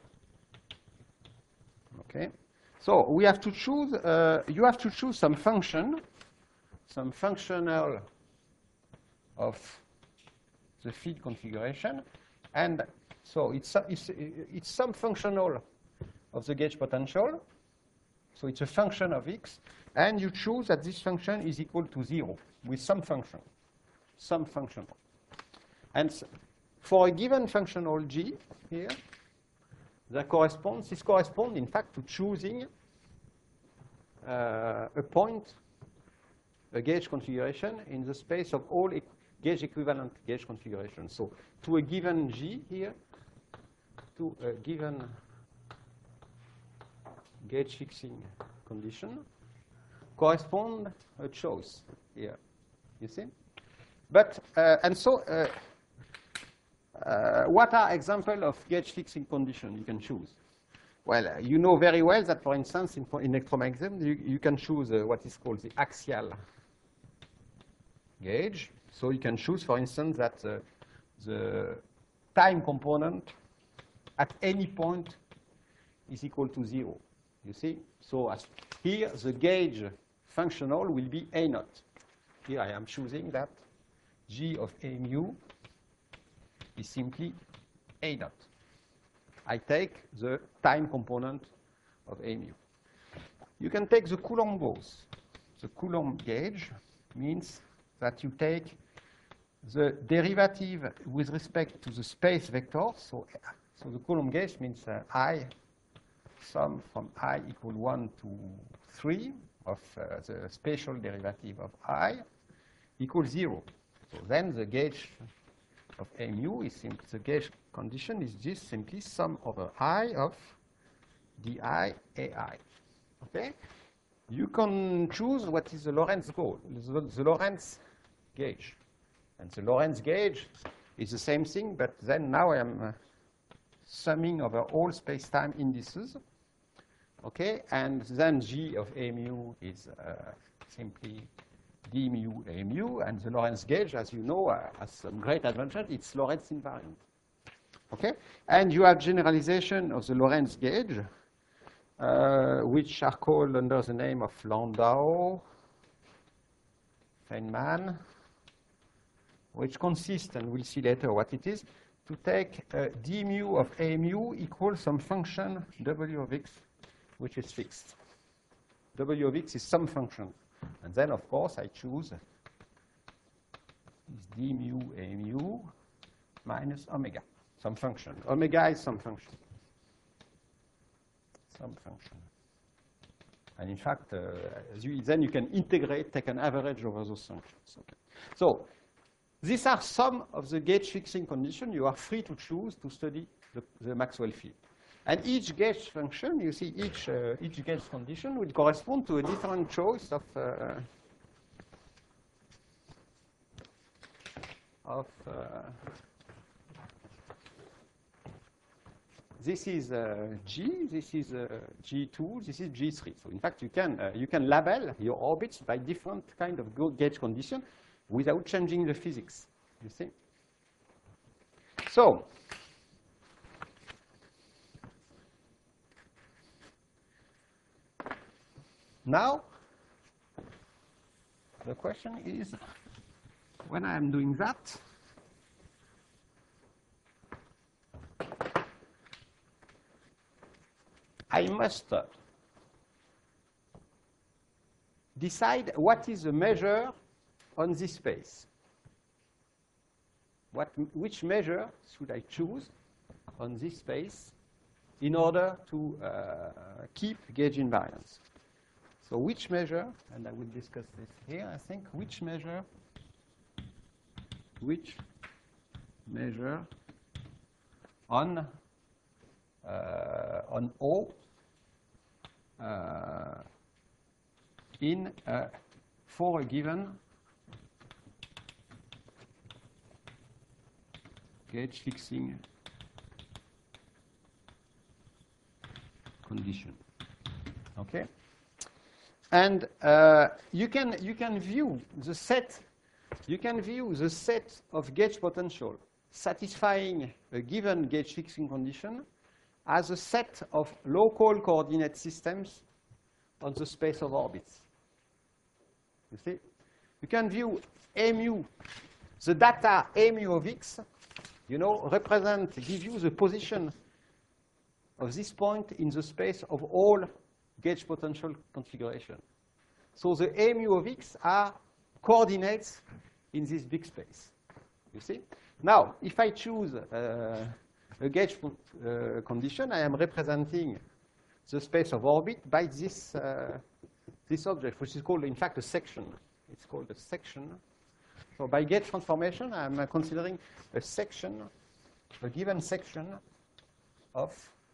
Okay, so we have to choose. You have to choose some function, some functional of the field configuration, and so it's some functional of the gauge potential. So it's a function of x, and you choose that this function is equal to 0 with some function, some functional. And for a given functional g here, this corresponds, in fact, to choosing a point, a gauge configuration in the space of all gauge equivalent gauge configurations. So to a given g here, to a given gauge fixing condition, correspond a choice here. You see? But, and so, what are examples of gauge fixing condition you can choose? Well, you know very well that, for instance, in electromagnetism, you can choose what is called the axial gauge. So you can choose, for instance, that the time component at any point is equal to 0. You see? So here, the gauge functional will be A naught. Here I am choosing that G of A mu is simply A naught. I take the time component of A mu. You can take the Coulomb gauge. The Coulomb gauge means that you take the derivative with respect to the space vector. So the Coulomb gauge means I sum from I equal 1 to 3 of the spatial derivative of I equals 0. So then the gauge of A mu is simply, the gauge condition is just simply sum over I of di AI. Okay? You can choose what is the Lorentz goal, the Lorentz gauge. And the Lorentz gauge is the same thing, but then now I am summing over all space-time indices. Okay, and then G of A mu is simply d mu A mu, and the Lorentz gauge, as you know, has some great advantage. It's Lorentz invariant. Okay, and you have generalization of the Lorentz gauge, which are called under the name of Landau, Feynman, which consists, and we'll see later what it is, to take d mu of A mu equals some function W of x, which is fixed. W of x is some function. And then, of course, I choose this d mu A mu minus omega, some function. Omega is some function. Some function. And in fact, then you can integrate, take an average over those functions. Okay. So these are some of the gauge fixing conditions you are free to choose to study the Maxwell field. And each gauge function, you see, each gauge condition will correspond to a different choice of this is G, this is G2, this is G3. So in fact, you can label your orbits by different kind of gauge condition without changing the physics. You see. So Now, the question is, when I am doing that, I must decide what is the measure on this space. Which measure should I choose on this space in order to keep gauge invariance? So which measure, and I will discuss this here, I think, which measure on O for a given gauge fixing condition. Okay, and you can view the set. You can view the set of gauge potential satisfying a given gauge fixing condition as a set of local coordinate systems on the space of orbits. You see? You can view A mu, the data A mu of x, give you the position of this point in the space of all gauge potential configuration. So the A mu of x are coordinates in this big space. You see? Now, if I choose a gauge condition, I am representing the space of orbit by this object, which is called, in fact, a section. It's called a section. So by gauge transformation, I'm considering a section, a given section of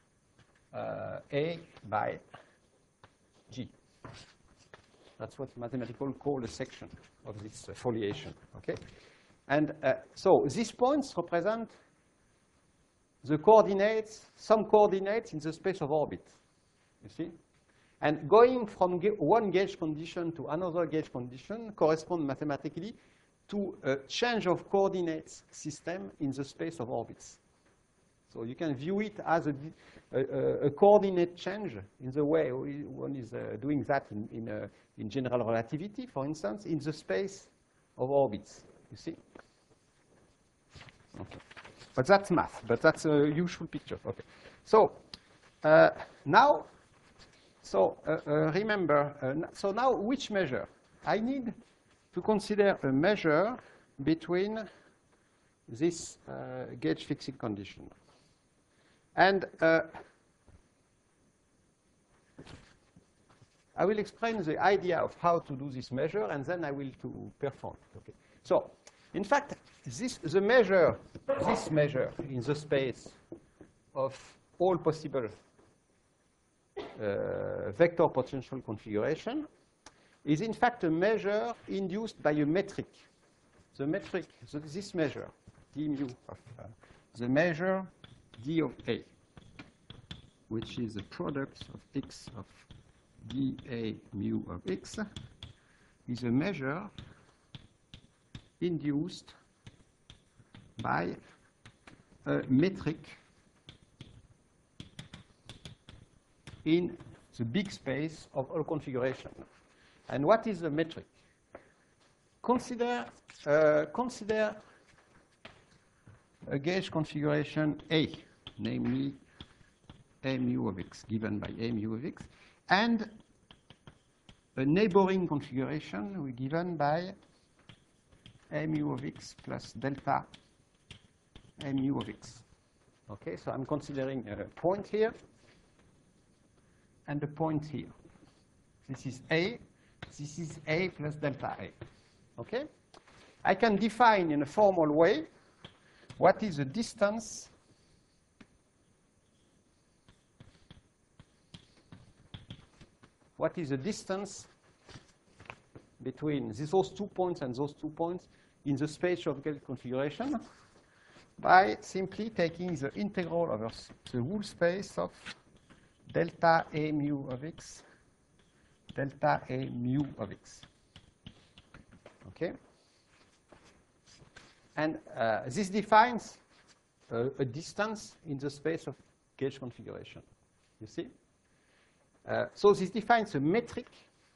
A by G. That's what mathematical call a section of this foliation. Okay, and so these points represent the coordinates, some coordinates in the space of orbit. You see, and going from one gauge condition to another gauge condition correspond mathematically to a change of coordinates system in the space of orbits. So you can view it as a coordinate change in the way one is doing that in general relativity, for instance, in the space of orbits. You see? Okay. But that's math, but that's a useful picture. Okay. So now, remember, so now which measure? I need to consider a measure between this gauge fixing condition. And I will explain the idea of how to do this measure, and then I will to perform. Okay. So, in fact, this measure in the space of all possible vector potential configuration is in fact a measure induced by a metric. The metric, so this measure, d mu of the measure d of A, which is the product of x of dA mu of x, is a measure induced by a metric in the big space of all configuration. And what is the metric? Consider a gauge configuration A, namely A mu of x, given by A mu of x, and a neighboring configuration given by A mu of x plus delta A mu of x. Okay, so I'm considering a point here and a point here. This is A. This is A plus delta A. Okay? I can define in a formal way what is the distance between those 2 points and those 2 points in the space of gauge configuration by simply taking the integral over the whole space of delta A mu of x, delta A mu of x. Okay? And this defines a distance in the space of gauge configuration. You see? So this defines a metric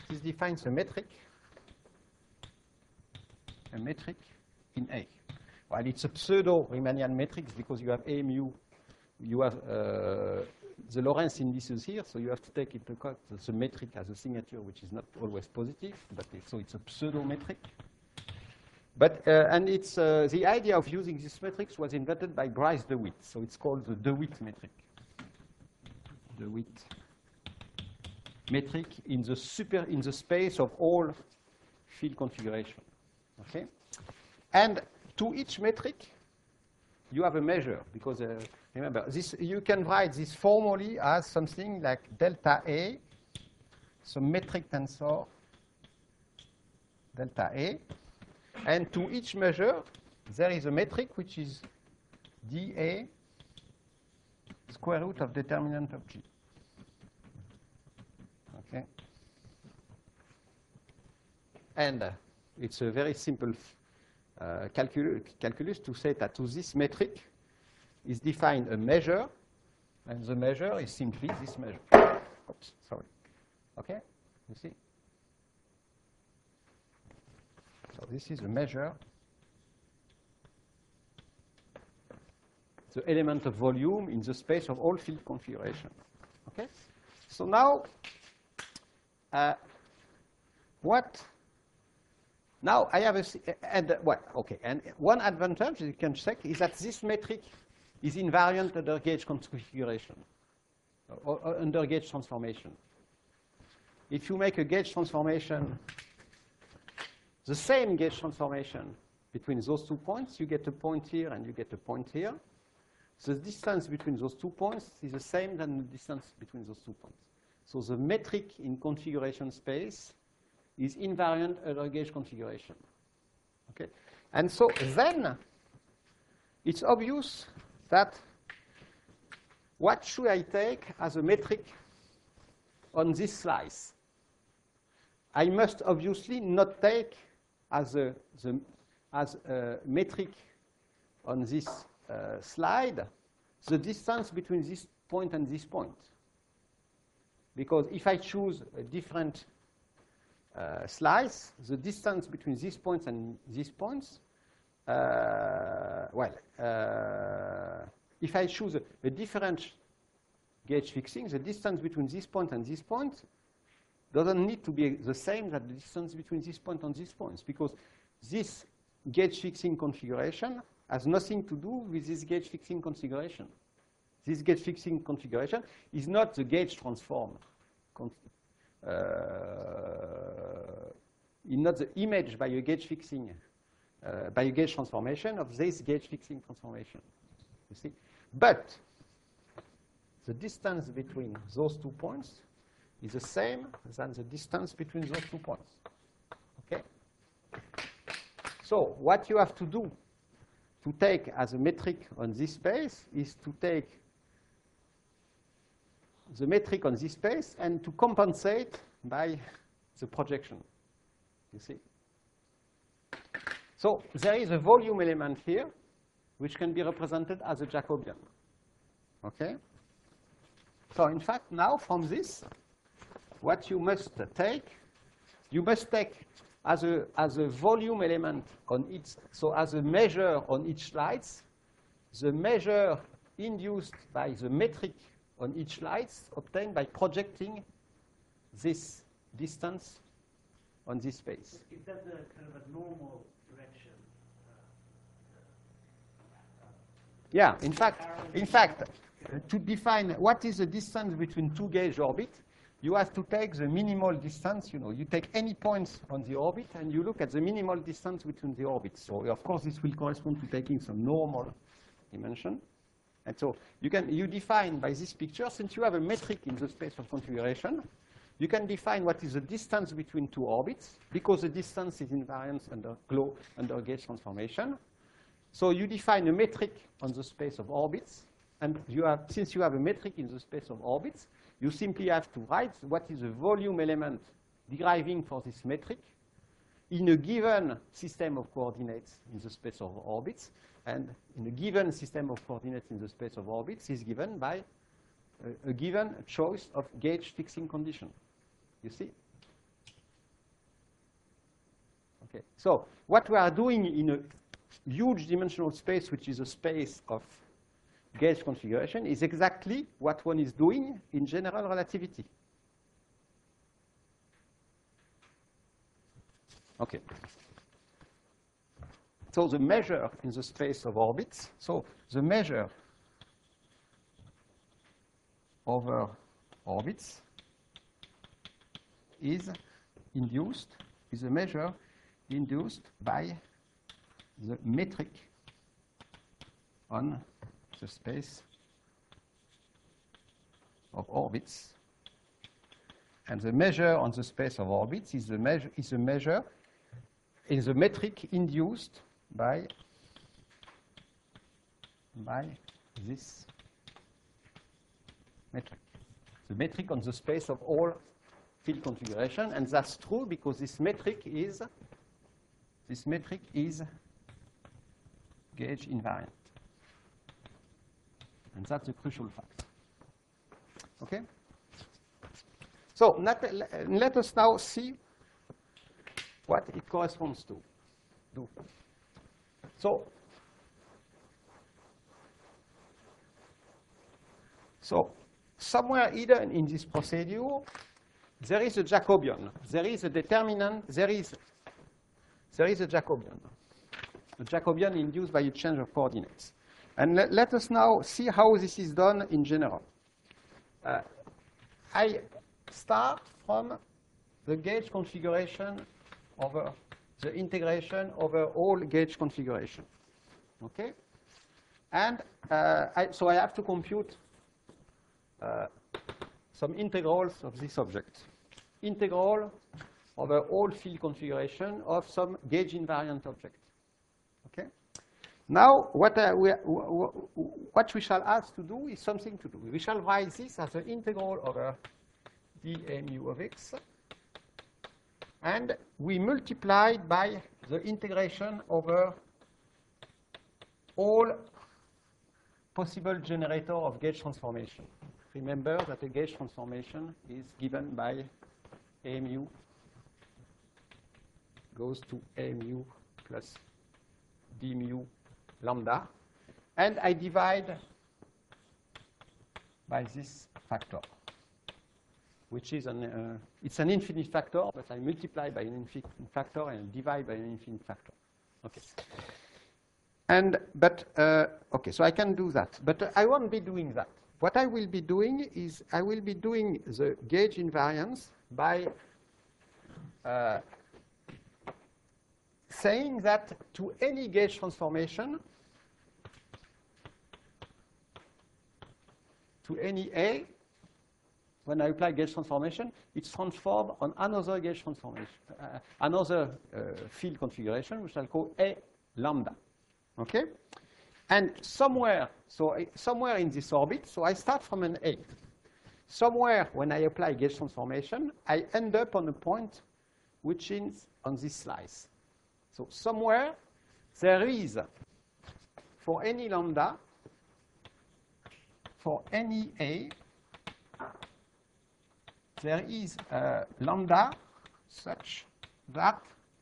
this defines a metric in A. Well, it's a pseudo-Riemannian matrix because you have A mu, you have the Lorentz indices here, so you have to take into account the metric as a signature, which is not always positive, but so it's a pseudo-metric. But and it's the idea of using this matrix was invented by Bryce DeWitt, so it's called the DeWitt metric. DeWitt metric in the space of all field configuration. Okay, and to each metric you have a measure because remember this you can write this formally as something like delta A, so metric tensor delta A, and to each measure there is a metric which is dA square root of determinant of G. Okay, and it's a very simple calculus to say that to this metric is defined a measure, and the measure is simply this measure. Oops, sorry. Okay, you see? So this is a measure, the element of volume in the space of all field configuration. Okay, so now now I have and one advantage you can check is that this metric is invariant under gauge configuration or under gauge transformation. If you make a gauge transformation, the same gauge transformation between those 2 points, you get a point here and you get a point here. The distance between those 2 points is the same than the distance between those 2 points. So the metric in configuration space is invariant under gauge configuration. Okay, and so then it's obvious that what should I take as a metric on this slice? I must obviously not take as a metric on this slide the distance between this point and this point, because if I choose a different slice, the distance between these points and these points, if I choose a different gauge fixing, the distance between this point and this point doesn't need to be the same as the distance between this point and these points, because this gauge fixing configuration has nothing to do with this gauge fixing configuration. This gauge fixing configuration is not the gauge transform. Not the image by a gauge fixing, by a gauge transformation of this gauge fixing transformation. You see, but the distance between those 2 points is the same than the distance between those 2 points. Okay. So what you have to do to take as a metric on this space is to take the metric on this space and to compensate by the projection. You see? So there is a volume element here which can be represented as a Jacobian. Okay? So in fact, now from this, what you must take as a volume element on each, so as a measure on each slice, the measure induced by the metric on each slice obtained by projecting this distance on this space. Is that the kind of a normal direction? Yeah, in fact, to define what is the distance between two gauge orbits, you have to take the minimal distance. You know, you take any points on the orbit and you look at the minimal distance between the orbits. So of course this will correspond to taking some normal dimension. And so you define by this picture, since you have a metric in the space of configuration, you can define what is the distance between two orbits, because the distance is invariant under gauge transformation. So you define a metric on the space of orbits, and since you have a metric in the space of orbits, you simply have to write what is the volume element deriving for this metric in a given system of coordinates in the space of orbits. And in a given system of coordinates in the space of orbits is given by a given choice of gauge fixing condition. You see? Okay. So what we are doing in a huge dimensional space, which is a space of gauge configuration, is exactly what one is doing in general relativity. Okay. So the measure in the space of orbits, so the measure over orbits is a measure induced by the metric on the space of orbits. And the measure on the space of orbits is a metric induced by this metric. The metric on the space of all field configuration, and that's true because this metric is gauge invariant. And that's a crucial fact. Okay? So let us now see what it corresponds to. So somewhere either in this procedure, there is a Jacobian. There is a determinant. There is a Jacobian. A Jacobian induced by a change of coordinates. And let us now see how this is done in general. I start from the gauge configuration over the integration over all gauge configuration. Okay? And so I have to compute some integrals of this object. Integral over all field configuration of some gauge invariant object. Okay? Now, what we shall ask to do is something to do. We shall write this as an integral over dA mu of x, and we multiply it by the integration over all possible generator of gauge transformation. Remember that a gauge transformation is given by A mu goes to A mu plus d mu lambda, and I divide by this factor, which is it's an infinite factor, but I multiply by an infinite factor and divide by an infinite factor. Okay. Okay, so I can do that, but I won't be doing that. What I will be doing is I will be doing the gauge invariance by saying that to any gauge transformation, to any A, when I apply gauge transformation, it's transformed on another gauge transformation, another field configuration, which I'll call A lambda. Okay? And somewhere in this orbit, so I start from an A. Somewhere when I apply gauge transformation, I end up on a point which is on this slice. So somewhere there is, for any lambda, for any A, there is a lambda such that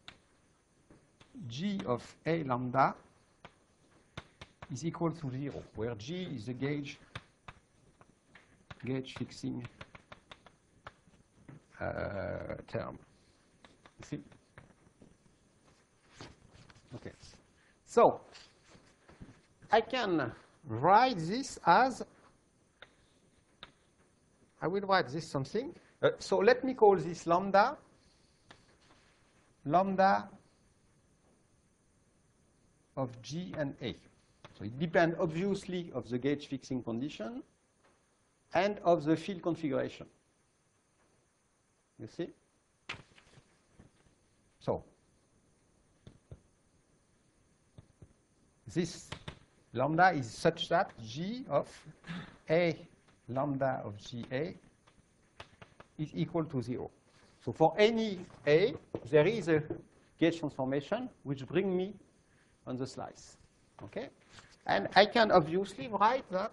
G of A lambda is equal to 0, where G is the gauge fixing term. See? Okay. So I can write this as, I will write this something. So let me call this lambda of G and A. So it depends obviously of the gauge fixing condition and of the field configuration. You see? So this lambda is such that G of A lambda of GA is equal to 0. So for any A, there is a gauge transformation which brings me on the slice. Okay? And I can obviously write that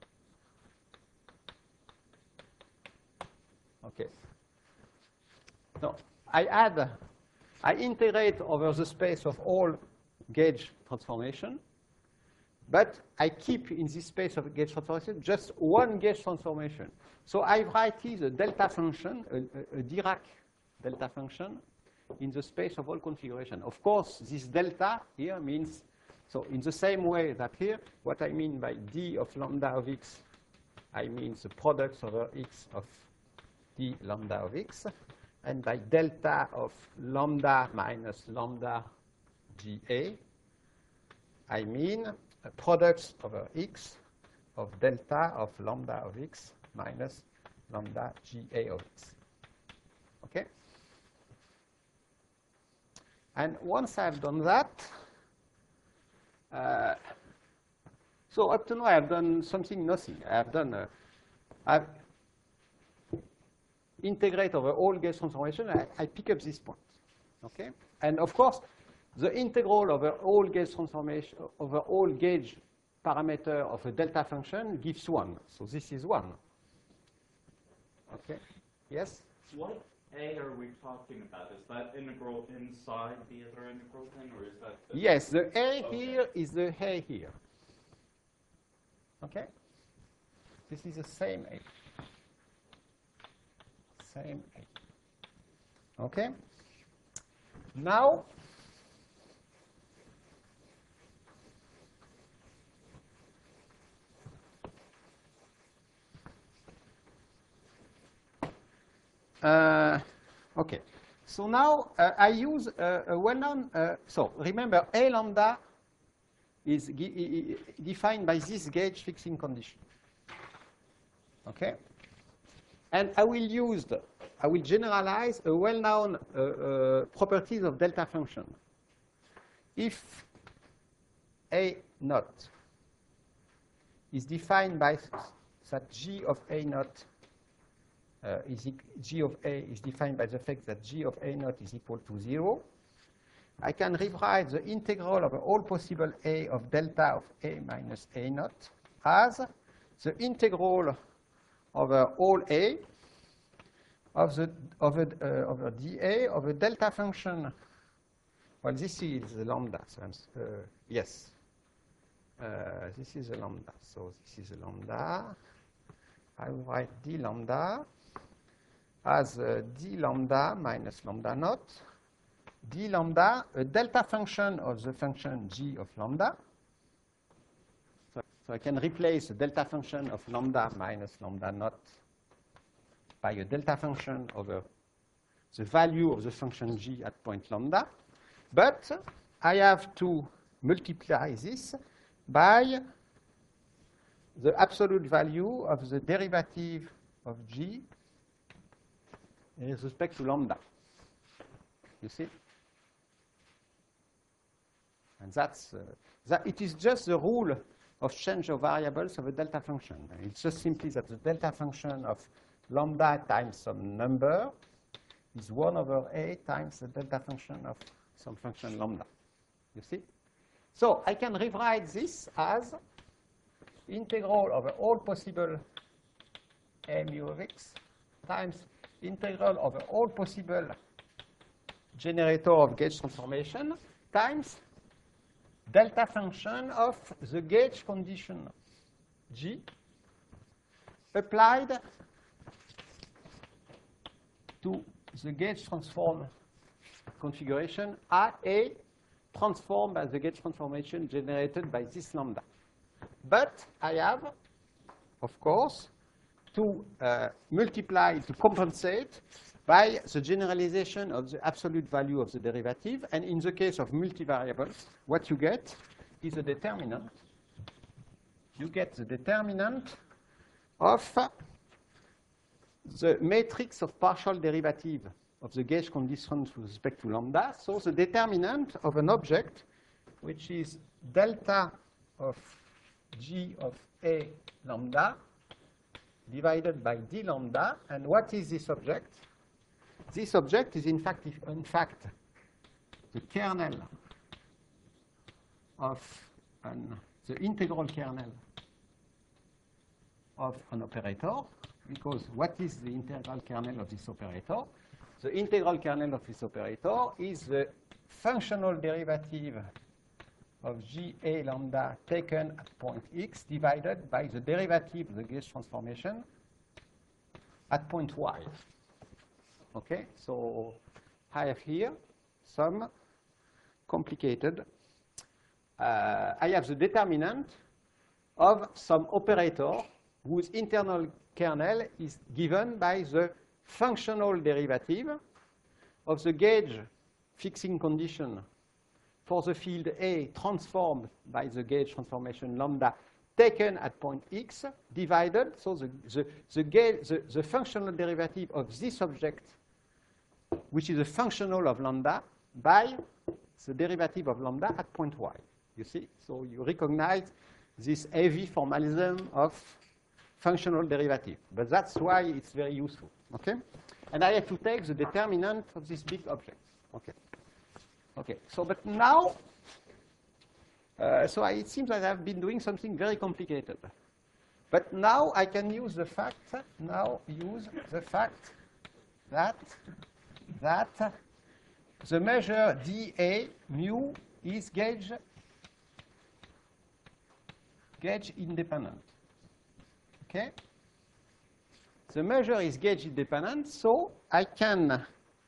okay. No, I integrate over the space of all gauge transformation, but I keep in this space of gauge transformation just one gauge transformation. So I write here the delta function, a Dirac delta function, in the space of all configuration. Of course, this delta here means, so in the same way that here, what I mean by d of lambda of x, I mean the products over x of d lambda of x, and by delta of lambda minus lambda GA, I mean products over x of delta of lambda of x minus lambda GA of x. Okay? And once I've done that, so up to now I've done nothing. I've integrate over all gauge transformation, I pick up this point. Okay? And of course, the integral over all gauge transformation, over all gauge parameter of a delta function gives 1. So this is 1. Okay? Yes? What A are we talking about? Is that integral inside the other integral thing, or is that the Yes, the A here is the A here. Okay? This is the same A. Same A. Okay? Now, okay. So now I use a well-known, so remember A lambda is defined by this gauge fixing condition. Okay? And I will generalize a well-known properties of delta function. If A naught is defined by that G of A naught G of A is defined by the fact that G of A naught is equal to 0, I can rewrite the integral over all possible A of delta of A minus A naught as the integral over all A of the over dA of a delta function. Well, this is the lambda. So yes, this is a lambda. So this is a lambda. I will write d lambda as d lambda minus lambda naught. D lambda, a delta function of the function g of lambda. So I can replace the delta function of lambda minus lambda naught by a delta function over the value of the function g at point lambda. But I have to multiply this by the absolute value of the derivative of g with respect to lambda. You see? And that's that. It is just the rule of change of variables of a delta function. It's just simply that the delta function of lambda times some number is 1 over a times the delta function of some function lambda. You see? So I can rewrite this as integral over all possible a mu of x times integral over all possible generator of gauge transformation times delta function of the gauge condition G applied to the gauge transform configuration A transformed by the gauge transformation generated by this lambda. But I have, of course, to multiply, to compensate by the generalization of the absolute value of the derivative. And in the case of multivariables, what you get is a determinant. You get the determinant of the matrix of partial derivative of the gauge condition with respect to lambda. So the determinant of an object, which is delta of g of a lambda divided by d lambda. And what is this object? This object is in fact the kernel of the integral kernel of an operator, because what is the integral kernel of this operator? the integral kernel of this operator is the functional derivative of GA lambda taken at point x divided by the derivative of the gauge transformation at point y. Okay, so I have here some complicated. I have the determinant of some operator whose internal kernel is given by the functional derivative of the gauge fixing condition for the field A transformed by the gauge transformation lambda taken at point x divided, so the functional derivative of this object, which is a functional of lambda, by the derivative of lambda at point y. You see? So you recognize this heavy formalism of functional derivative. But that's why it's very useful. Okay? And I have to take the determinant of this big object. Okay. Okay. So, but now, it seems that I've been doing something very complicated. But now I can use the fact, that the measure dA mu is gauge independent. Okay? The measure is gauge independent, so I can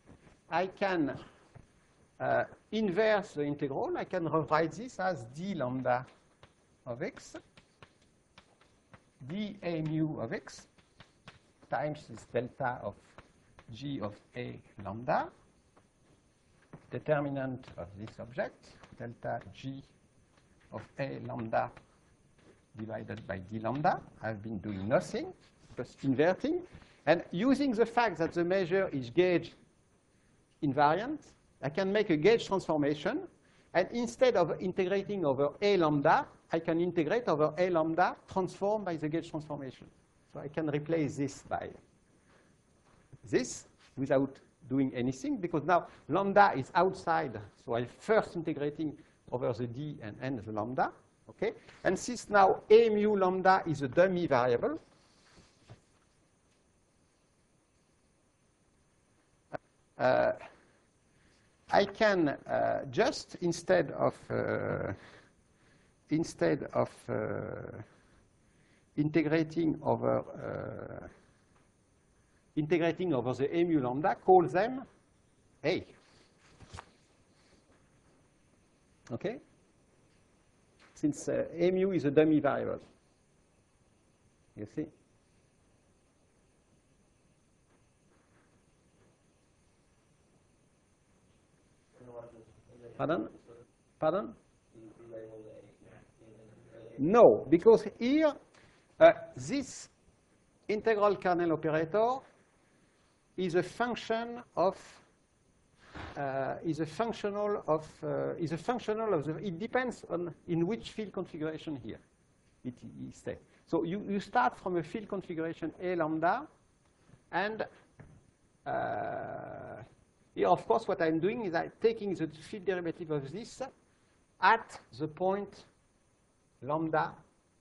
inverse the integral. I can rewrite this as d lambda of x, dA mu of x, times this delta of g of a lambda, determinant of this object, delta g of a lambda divided by d lambda. I've been doing nothing, just inverting. And using the fact that the measure is gauge invariant, I can make a gauge transformation. And instead of integrating over a lambda, I can integrate over a lambda transformed by the gauge transformation. So I can replace this by this without doing anything, because now lambda is outside. So I'm first integrating over the d and n the lambda. Okay? And since now a mu lambda is a dummy variable, I can just instead of integrating over the a mu lambda, call them a. Okay? Since a mu is a dummy variable. You see? Pardon? Pardon? No, because here, this integral kernel operator is a function of it depends on in which field configuration here it stays. So you start from a field configuration a lambda, and here, of course, what I'm doing is I'm taking the field derivative of this at the point lambda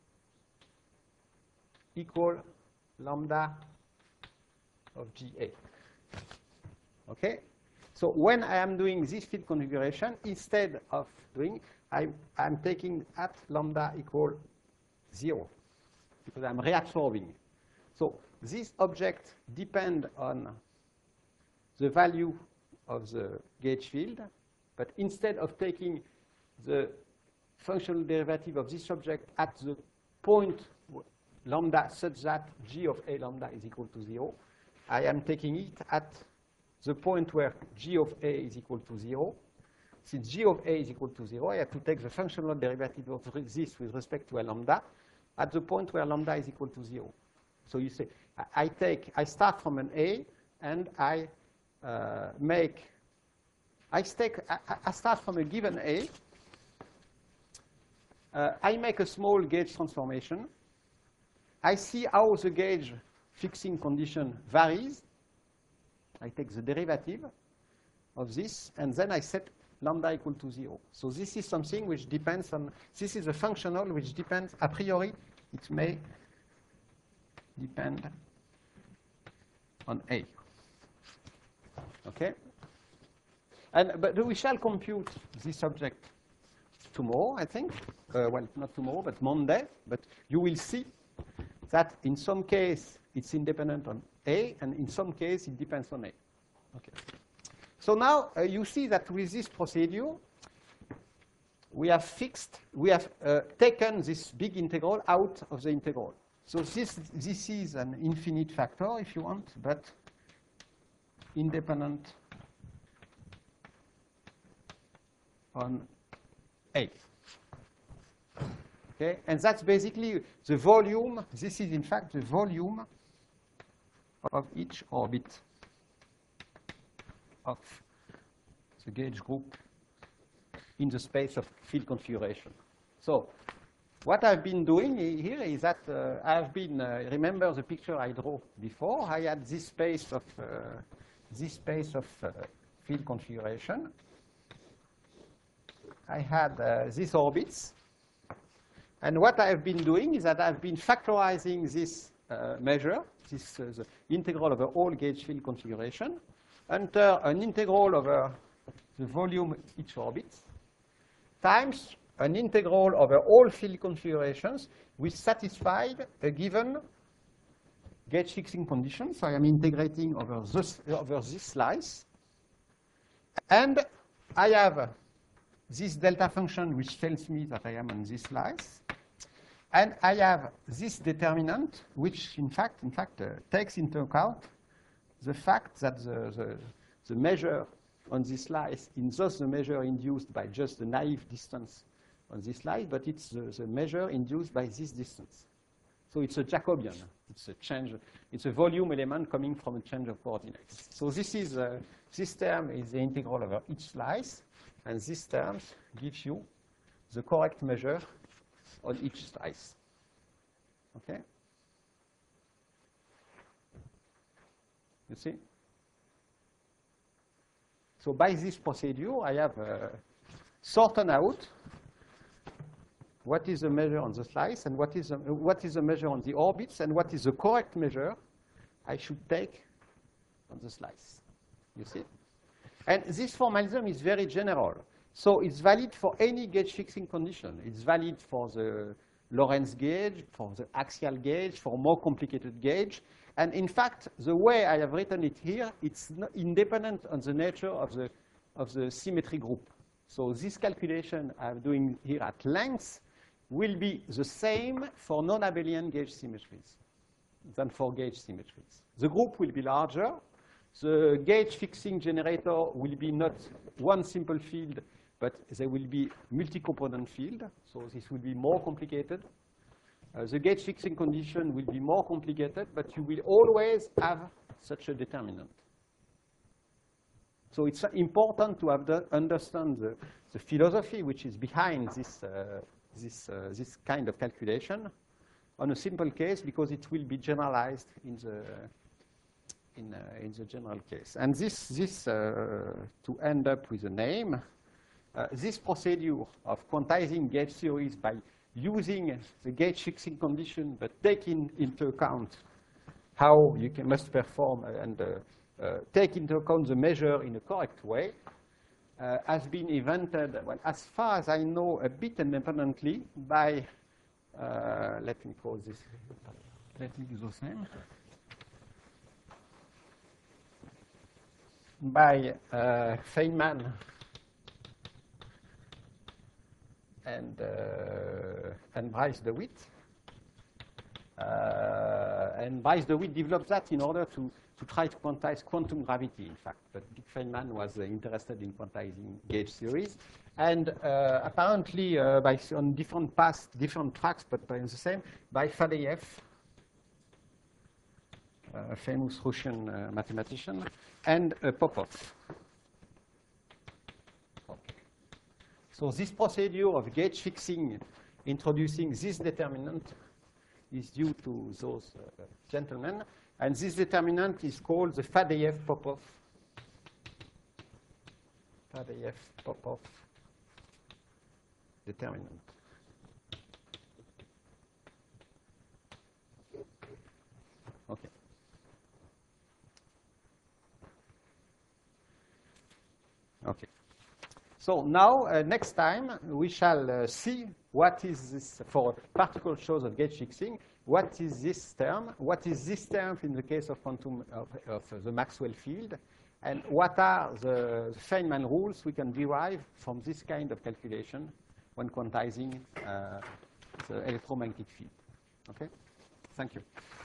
equal lambda of GA. Okay? So when I am doing this field configuration, instead of doing, I'm taking at lambda equal 0, because I'm reabsorbing. So this object depends on the value of the gauge field, but instead of taking the functional derivative of this object at the point lambda such that g of a lambda is equal to 0, I am taking it at the point where g of a is equal to 0. Since g of a is equal to 0, I have to take the functional derivative of this with respect to a lambda at the point where lambda is equal to 0. So you say, I start from an a, and I start from a given a. I make a small gauge transformation. I see how the gauge fixing condition varies. I take the derivative of this, and then I set lambda equal to 0. So this is something which depends on, this is a functional which depends, a priori, it may depend on A. Okay? But we shall compute this object tomorrow, I think. Well, not tomorrow, but Monday. But you will see that in some case it's independent on A, and in some case it depends on A. Okay. So now you see that with this procedure, we have taken this big integral out of the integral. So this is an infinite factor, if you want, but independent on A. Okay, and that's basically the volume. This is in fact the volume of each orbit of the gauge group in the space of field configuration. So what I've been doing here is that I've been, remember the picture I drew before? I had this space of field configuration. I had these orbits. And what I've been doing is that I've been factorizing this measure, the integral over all gauge field configuration, under an integral over the volume each orbit, times an integral over all field configurations which satisfied a given gauge fixing condition. So I am integrating over this slice. And I have this delta function which tells me that I am on this slice. And I have this determinant which in fact takes into account the fact that the measure on this slice is thus the measure induced by just the naive distance on this slice, but it's the measure induced by this distance. So it's a Jacobian. It's a change. It's a volume element coming from a change of coordinates. So this term is the integral over each slice, and this term gives you the correct measure on each slice. Okay? You see? So by this procedure, I have sorted out what is the measure on the slice and what is the measure on the orbits and what is the correct measure I should take on the slice. You see? And this formalism is very general. So it's valid for any gauge fixing condition. It's valid for the Lorentz gauge, for the axial gauge, for more complicated gauge. And in fact, the way I have written it here, it's independent on the nature of the symmetry group. So this calculation I'm doing here at length will be the same for non-abelian gauge symmetries than for gauge symmetries. The group will be larger. The gauge fixing generator will be not one simple field, but there will be multi-component field. So this will be more complicated. The gauge fixing condition will be more complicated, but you will always have such a determinant. So it's important to understand the philosophy which is behind this kind of calculation on a simple case, because it will be generalized in the general case. And to end up with a name, this procedure of quantizing gauge theories by using the gauge fixing condition, but taking into account how you must perform and take into account the measure in a correct way, has been invented, well, as far as I know, a bit independently by, let me call this, let me use those names, by Feynman and Bryce DeWitt. And Bryce DeWitt developed that in order to try to quantize quantum gravity, in fact. But Dick Feynman was interested in quantizing gauge theories. And apparently, on different paths, different tracks, but by the same, by Fadeev, a famous Russian mathematician, and Popov. So this procedure of gauge fixing, introducing this determinant, is due to those gentlemen. And this determinant is called the Fadeev-Popov determinant. Okay. Okay. So now, next time, we shall see what is this, for particle shows of gauge fixing, what is this term in the case of quantum of the Maxwell field, and what are the Feynman rules we can derive from this kind of calculation when quantizing the electromagnetic field. Okay? Thank you.